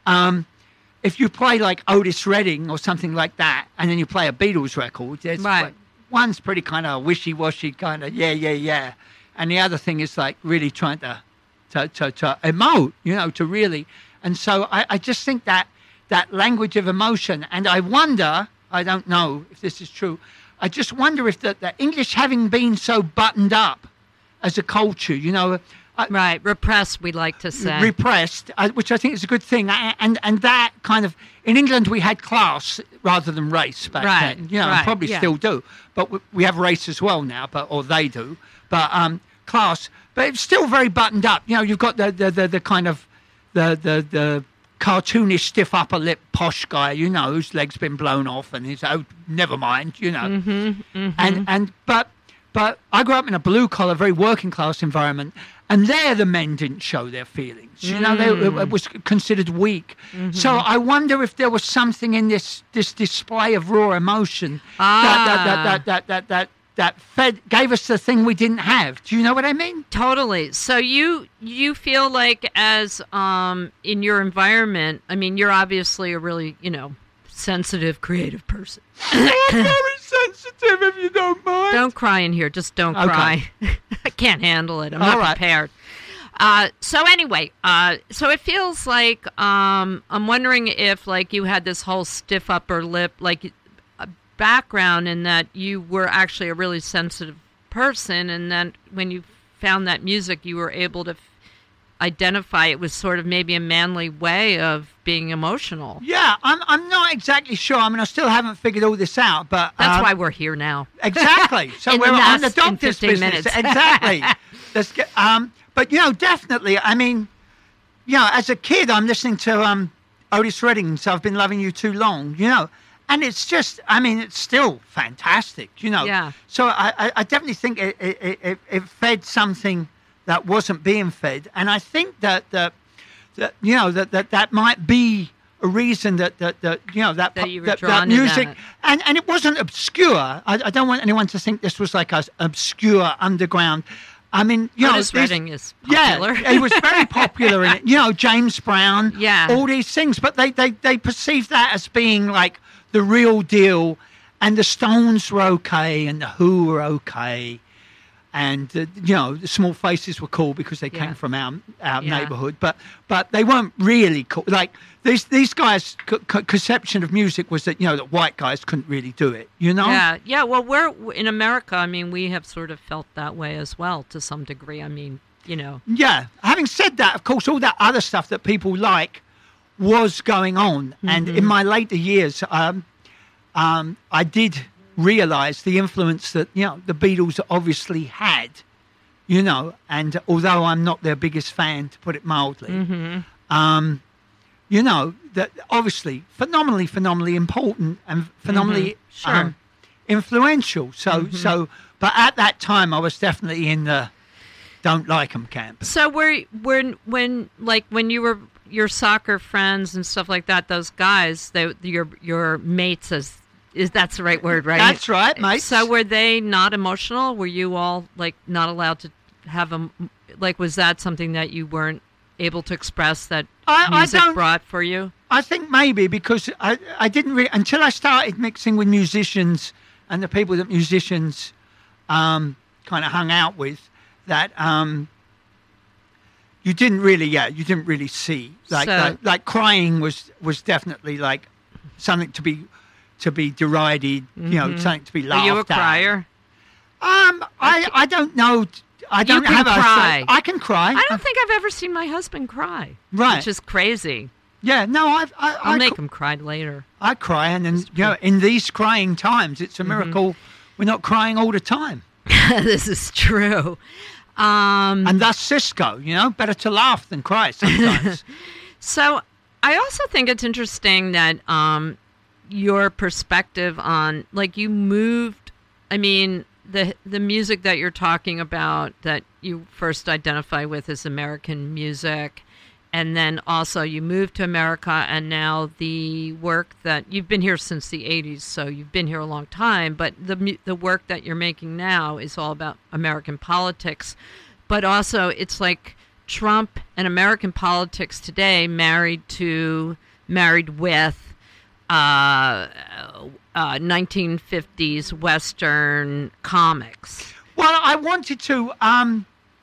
Um, if you play like Otis Redding or something like that, and then you play a Beatles record, there's Right. like, one's pretty kind of wishy-washy, kind of yeah, yeah, yeah, and the other thing is like really trying to to to, to emote, you know, to really. And so I, I just think that that language of emotion, and I wonder, I don't know if this is true, I just wonder if the, the English, having been so buttoned up as a culture, you know, uh, Right, repressed, we like to say. repressed, uh, which I think is a good thing. A- And and that kind of, in England we had class rather than race back Right, then, you know, right, and probably yeah. still do. But we, we have race as well now, but or they do. But um, class, but it's still very buttoned up. You know, you've got the the, the, the kind of the the the cartoonish stiff upper lip posh guy, you know, whose leg's been blown off and he's oh never mind, you know. Mm-hmm, mm-hmm. And and but but I grew up in a blue collar, very working class environment, and there the men didn't show their feelings. You know, they, it, it was considered weak. Mm-hmm. So I wonder if there was something in this this display of raw emotion Ah. that that that that that that, that that fed gave us the thing we didn't have. Do you know what I mean? Totally. So you you feel like as um in your environment, I mean, you're obviously a really, you know, sensitive, creative person. I'm very sensitive, if you don't mind. Don't cry in here. Just don't Okay. cry. I can't handle it. I'm All not right. prepared. Uh, so anyway, uh, so it feels like um, I'm wondering if like you had this whole stiff upper lip like a background in that you were actually a really sensitive person, and then when you found that music, you were able to f- identify it was sort of maybe a manly way of being emotional. Yeah, I'm I'm not exactly sure. I mean, I still haven't figured all this out, but That's um, why we're here now. Exactly. So In the we're on the nest in doctor's fifteen business. minutes. Exactly. Let's get, um, but you know, definitely. I mean, you know, as a kid, I'm listening to um, Otis Redding's "I've Been Loving You Too Long." You know, and it's just, I mean, it's still fantastic. You know. Yeah. So I, I, I definitely think it, it, it, it fed something that wasn't being fed, and I think that that, that you know that, that that might be a reason that that, that you know that That you were that, drawn that to music that. and and it wasn't obscure. I, I don't want anyone to think this was like a s- obscure underground. I mean, you Otis know, these- Redding is popular. Yeah, he was very popular in it. You know, James Brown. Yeah. all these things, but they they they perceived that as being like the real deal, and the Stones were okay, and the Who were okay. And uh, you know, the Small Faces were cool because they Yeah. came from our our Yeah. neighborhood, but but they weren't really cool. Like these these guys' co- co- conception of music was that you know that white guys couldn't really do it. You know? Yeah, yeah. Well, we're in America. I mean, we have sort of felt that way as well to some degree. I mean, you know. Yeah. Having said that, of course, all that other stuff that people like was going on, and in my later years, um, um, I did realize the influence that you know the Beatles obviously had. You know, and although I'm not their biggest fan, to put it mildly, um, you know that obviously phenomenally, phenomenally important and phenomenally Sure. um, influential. So, so, but at that time, I was definitely in the don't like 'em camp. So were when when like when you were your soccer friends and stuff like that, those guys, they your your mates, as is that's the right word, right? That's right, mates. So were they not emotional? Were you all like not allowed to have a like? Was that something that you weren't able to express that I- I music don't- brought for you? I think maybe because I, I didn't really, until I started mixing with musicians and the people that musicians um, kind of hung out with, that um, you didn't really, yeah, you didn't really see. Like, So- like, like crying was, was definitely like something to be to be derided, you know, something to be laughed Are you a at. crier? Um, I, I don't know. I don't can have a cry. I can cry. I don't think I've ever seen my husband cry. Right. Which is crazy. Yeah, no, I've, I, I'll I, make cr- him cry later. I cry, and, and you know, in these crying times, it's a Mm-hmm. miracle we're not crying all the time. This is true. Um, And thus Cisco, you know, better to laugh than cry sometimes. so I also think it's interesting that um, your perspective on, like, you moved, I mean, the the music that you're talking about that you first identify with is American music, and then also you moved to America, and now the work that you've been here since the eighties, so you've been here a long time, but the mu- the work that you're making now is all about American politics, but also it's like Trump and American politics today married to, married with uh, uh, nineteen fifties Western comics? Well, I wanted to, um,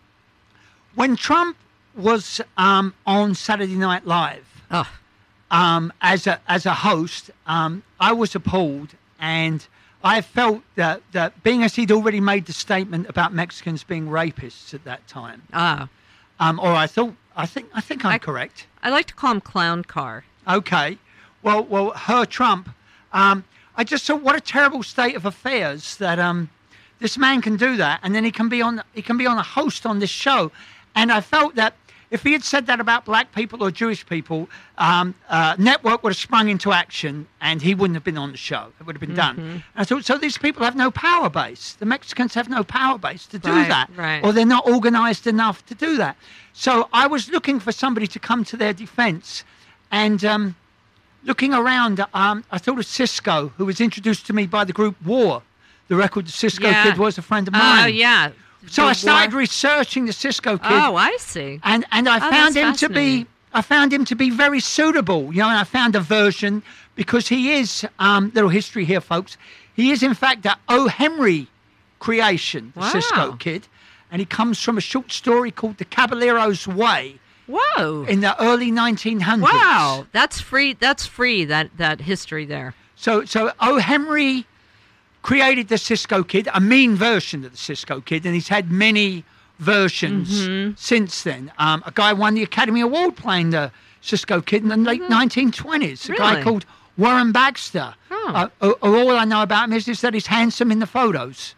when Trump was um, on Saturday Night Live Oh, um, as a as a host, um, I was appalled, and I felt that, that being as he'd already made the statement about Mexicans being rapists at that time, ah. um, or I thought, I think, I think I'm I- correct. I like to call him Clown Car. Okay, well, well, her Trump. Um, I just thought, what a terrible state of affairs that um, this man can do that, and then he can be on he can be on a host on this show, and I felt that if he had said that about black people or Jewish people, um, uh, network would have sprung into action, and he wouldn't have been on the show. It would have been done. And I thought, so these people have no power base. The Mexicans have no power base to do Right, that, right. or they're not organized enough to do that. So I was looking for somebody to come to their defense, and um, looking around, um, I thought of Cisco, who was introduced to me by the group War. The record, the Cisco Yeah. Kid was a friend of Oh, mine. yeah. So The I started war- researching the Cisco Kid, Oh, I see. and and I Oh, found that's him to be fascinating. I found him to be very suitable. You know, and I found a version because he is um, little history here, folks. He is in fact a O. Henry creation, the Wow. Cisco Kid, and he comes from a short story called The Caballero's Way Whoa. in the early nineteen hundreds. Wow. That's free. That's free, that, that history there. So, so O. Henry created the Cisco Kid, a mean version of the Cisco Kid, and he's had many versions Mm-hmm. since then. Um, a guy won the Academy Award playing the Cisco Kid in the late nineteen twenties. A guy Mm-hmm. Really? called Warren Baxter. Oh. Uh, uh, all I know about him is, is that he's handsome in the photos,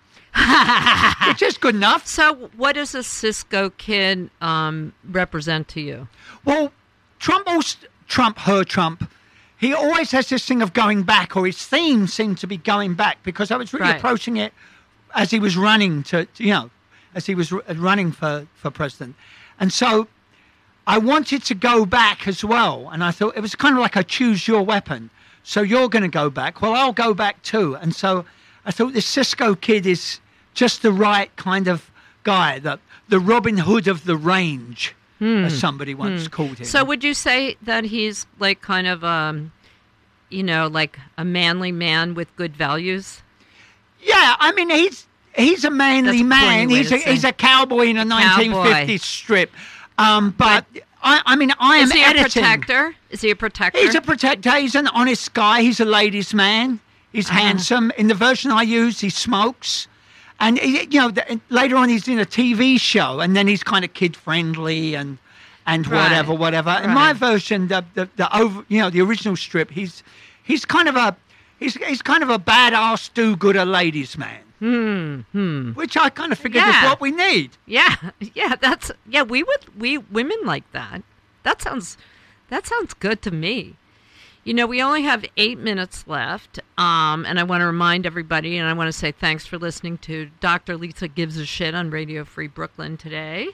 which is good enough. So, what does a Cisco Kid um, represent to you? Well, Trump, also, Trump, her Trump, he always has this thing of going back, or his theme seemed to be going back, because I was really Right. approaching it as he was running to, you know, as he was r- running for, for president. And so I wanted to go back as well. And I thought it was kind of like a choose your weapon. So you're going to go back. Well, I'll go back too. And so I thought this Cisco Kid is just the right kind of guy, the, the Robin Hood of the range, as somebody once called him. So, would you say that he's like kind of, um, you know, like a manly man with good values? Yeah, I mean, he's he's a manly That's a man. corny way He's to a, say. he's a cowboy in a nineteen fifties strip. Um, but I, I mean, I am Is he editing. a protector? Is he a protector? He's a protector. He's an honest guy. He's a ladies' man. He's Uh-huh. handsome. In the version I use, he smokes. And, he- you know, the, later on he's in a T V show, and then he's kind of kid-friendly and and Right. whatever, whatever. In my Right. version, the, the, the over, you know, the original strip, he's he's kind of a he's he's kind of a badass do-gooder ladies' man. Hmm. Hmm. Which I kind of figured is Yeah. what we need. Yeah. Yeah. That's yeah. We would we women like that. That sounds that sounds good to me. You know, we only have eight minutes left, um, and I want to remind everybody, and I want to say thanks for listening to Doctor Lisa Gives a Shit on Radio Free Brooklyn today.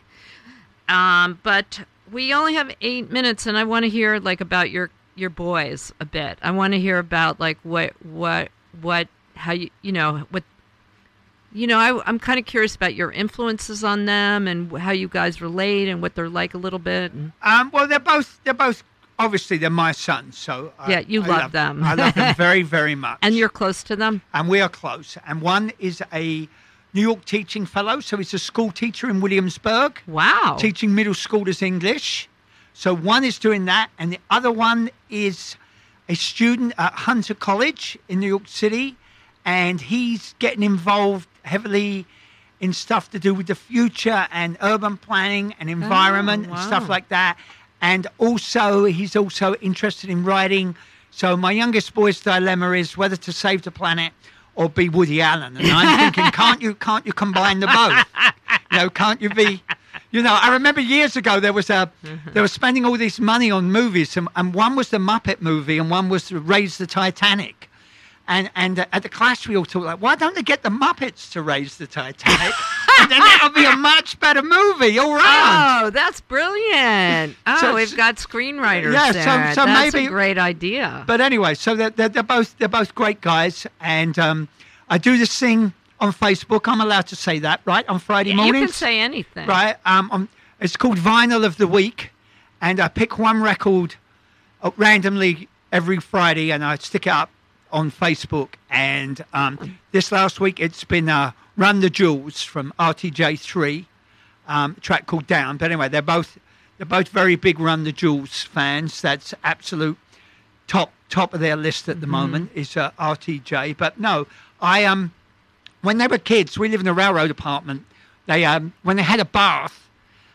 Um, but we only have eight minutes, and I want to hear like about your your boys a bit. I want to hear about like what what what how you you know what you know. I, I'm kind of curious about your influences on them and how you guys relate and what they're like a little bit. And, Um, well, they're both they're both obviously they're my sons, so I- Yeah, you I love them. I love them very, very much. and you're close to them. and we are close. And one is a New York teaching fellow, so he's a school teacher in Williamsburg, Wow. teaching middle schoolers English. So one is doing that, and the other one is a student at Hunter College in New York City, and he's getting involved heavily in stuff to do with the future and urban planning and environment and stuff wow. like that. And also, he's also interested in writing. So my youngest boy's dilemma is whether to save the planet or be Woody Allen. And I'm thinking, can't you can't you combine the both? You know, can't you be? You know, I remember years ago there was a they were spending all this money on movies, and, and one was the Muppet movie, and one was Raise the Titanic. And and uh, at the class we all talked like, why don't they get the Muppets to raise the Titanic? And then that'll be a much better movie all round. Oh, that's brilliant. Oh, So- we've got screenwriters Yeah, so- there. so that's maybe- a great idea. But anyway, so they're, they're, they're both they're both great guys, and um, I do this thing on Facebook. I'm allowed to say that, right? On Friday Yeah, you mornings, can say anything. right? Um, on, It's called Vinyl of the Week, and I pick one record randomly every Friday, and I stick it up on Facebook. And um, this last week, it's been uh, Run the Jewels from R T J three, um, a track called Down. But anyway, they're both they're both very big Run the Jewels fans. That's absolute top top of their list at the mm-hmm. moment is uh, R T J. But no, I um when they were kids, we live in a railroad apartment. They um when they had a bath,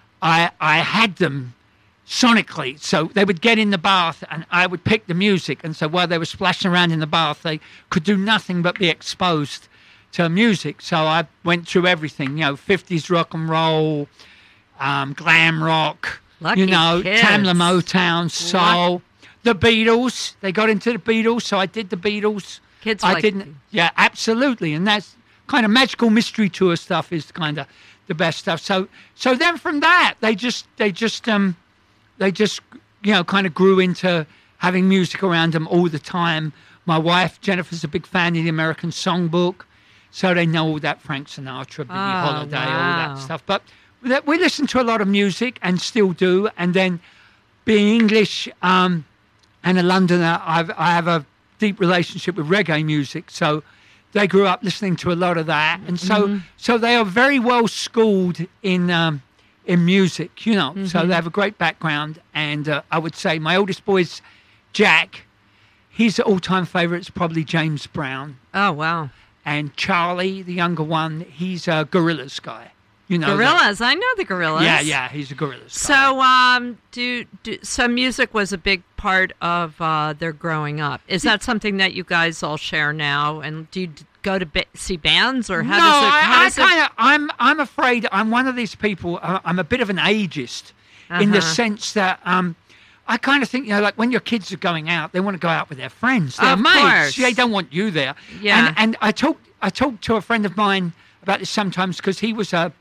I I had them sonically, so they would get in the bath and I would pick the music, and so while they were splashing around in the bath, they could do nothing but be exposed to music. So I went through everything, you know, fifties rock and roll, um, glam rock, Lucky you know, kids. Tamla Motown, soul, the Beatles. They got into the Beatles, so I did the Beatles. Kids I like didn't, yeah, absolutely, and that's kind of Magical Mystery Tour stuff is kind of the best stuff. So, so then from that, they just, they just, um. They just, you know, kind of grew into having music around them all the time. My wife, Jennifer's a big fan of the American Songbook, so they know all that Frank Sinatra, Billie Oh, Holiday, all wow. that stuff. But we listen to a lot of music and still do. And then being English um, and a Londoner, I've, I have a deep relationship with reggae music. So they grew up listening to a lot of that. And so, Mm-hmm. so they are very well schooled in... Um, in music, you know, mm-hmm. so they have a great background. And uh, I would say my oldest boy's Jack. His all-time favorite is probably James Brown. Oh, wow. And Charlie, the younger one, he's a Gorillaz guy. You know, Gorillaz. That, I know the Gorillaz. Yeah, yeah, he's a Gorillaz guy. So, um, do, do so music was a big part of uh, their growing up. Is that something that you guys all share now? And do you go to ba- see bands, or how no, does it? How I, does I kind of. I'm. I'm afraid I'm one of these people. Uh, I'm a bit of an ageist uh-huh. in the sense that um, I kind of think, you know, like when your kids are going out, they want to go out with their friends, their of mates. Course. They don't want you there. Yeah. And, and I talked. I talked to a friend of mine about this sometimes because he was a.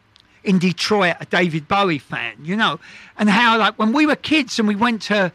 in Detroit, a David Bowie fan, you know, and how like when we were kids and we went to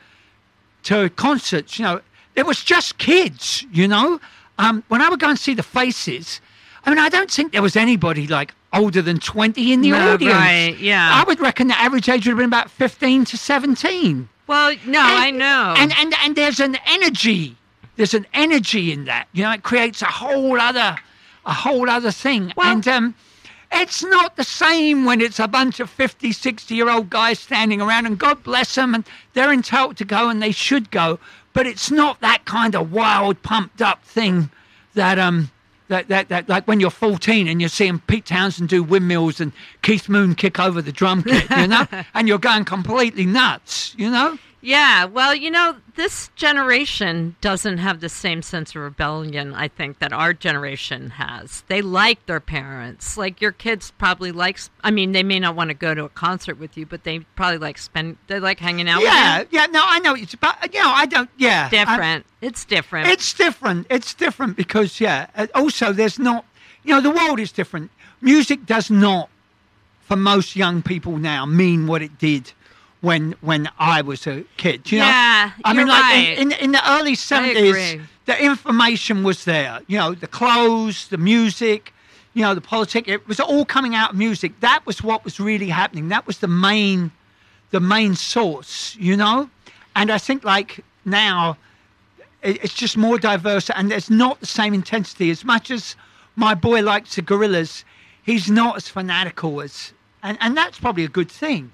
to concerts, you know, there was just kids, you know. Um, when I would go and see the Faces, I mean, I don't think there was anybody like older than twenty in the No, audience. right, yeah. I would reckon the average age would have been about fifteen to seventeen. Well, no, And- I know. And, and, and there's an energy, there's an energy in that, you know, it creates a whole other, a whole other thing. Well- and, um, it's not the same when it's a bunch of fifty, sixty-year-old guys standing around, and God bless them, and they're entitled to go, and they should go. But it's not that kind of wild, pumped-up thing that, um, that, that, that, like when you're fourteen and you're seeing Pete Townsend do windmills and Keith Moon kick over the drum kit, you know, and you're going completely nuts, you know? Yeah, well, you know, this generation doesn't have the same sense of rebellion, I think, that our generation has. They like their parents. Like, your kids probably like, I mean, they may not want to go to a concert with you, but they probably like spend, they like hanging out Yeah, with you. yeah, no, I know. It's about, you know, I don't, yeah. Different. I, it's different. It's different. It's different because, yeah, uh, also there's not, you know, the world is different. Music does not, for most young people now, mean what it did when when I was a kid. You Yeah, know? I you're mean, like right. in, in, in the early seventies, agree. the information was there. You know, the clothes, the music, you know, the politics. It was all coming out of music. That was what was really happening. That was the main, the main source, you know? And I think, like, now, it, it's just more diverse, and there's not the same intensity. As much as my boy likes the Gorillaz, he's not as fanatical as... And, and that's probably a good thing.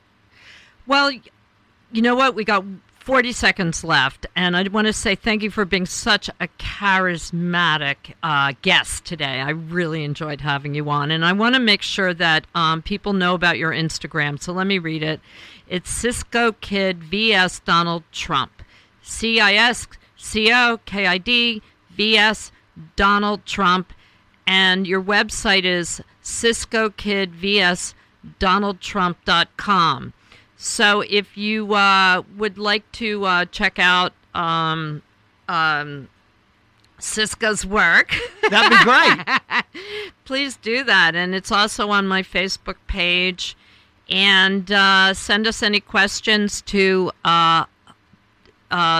Well, you know what? We got forty seconds left, and I want to say thank you for being such a charismatic uh, guest today. I really enjoyed having you on, and I want to make sure that um, people know about your Instagram. So let me read it. It's Cisco Kid V S Donald Trump. C I S C O K I D V S Donald Trump. And your website is Cisco Kid V S Donald Trump dot com. So if you uh, would like to uh, check out um, um, Cisco's work, That'd be great. please do that. And it's also on my Facebook page. And uh, send us any questions to uh, uh,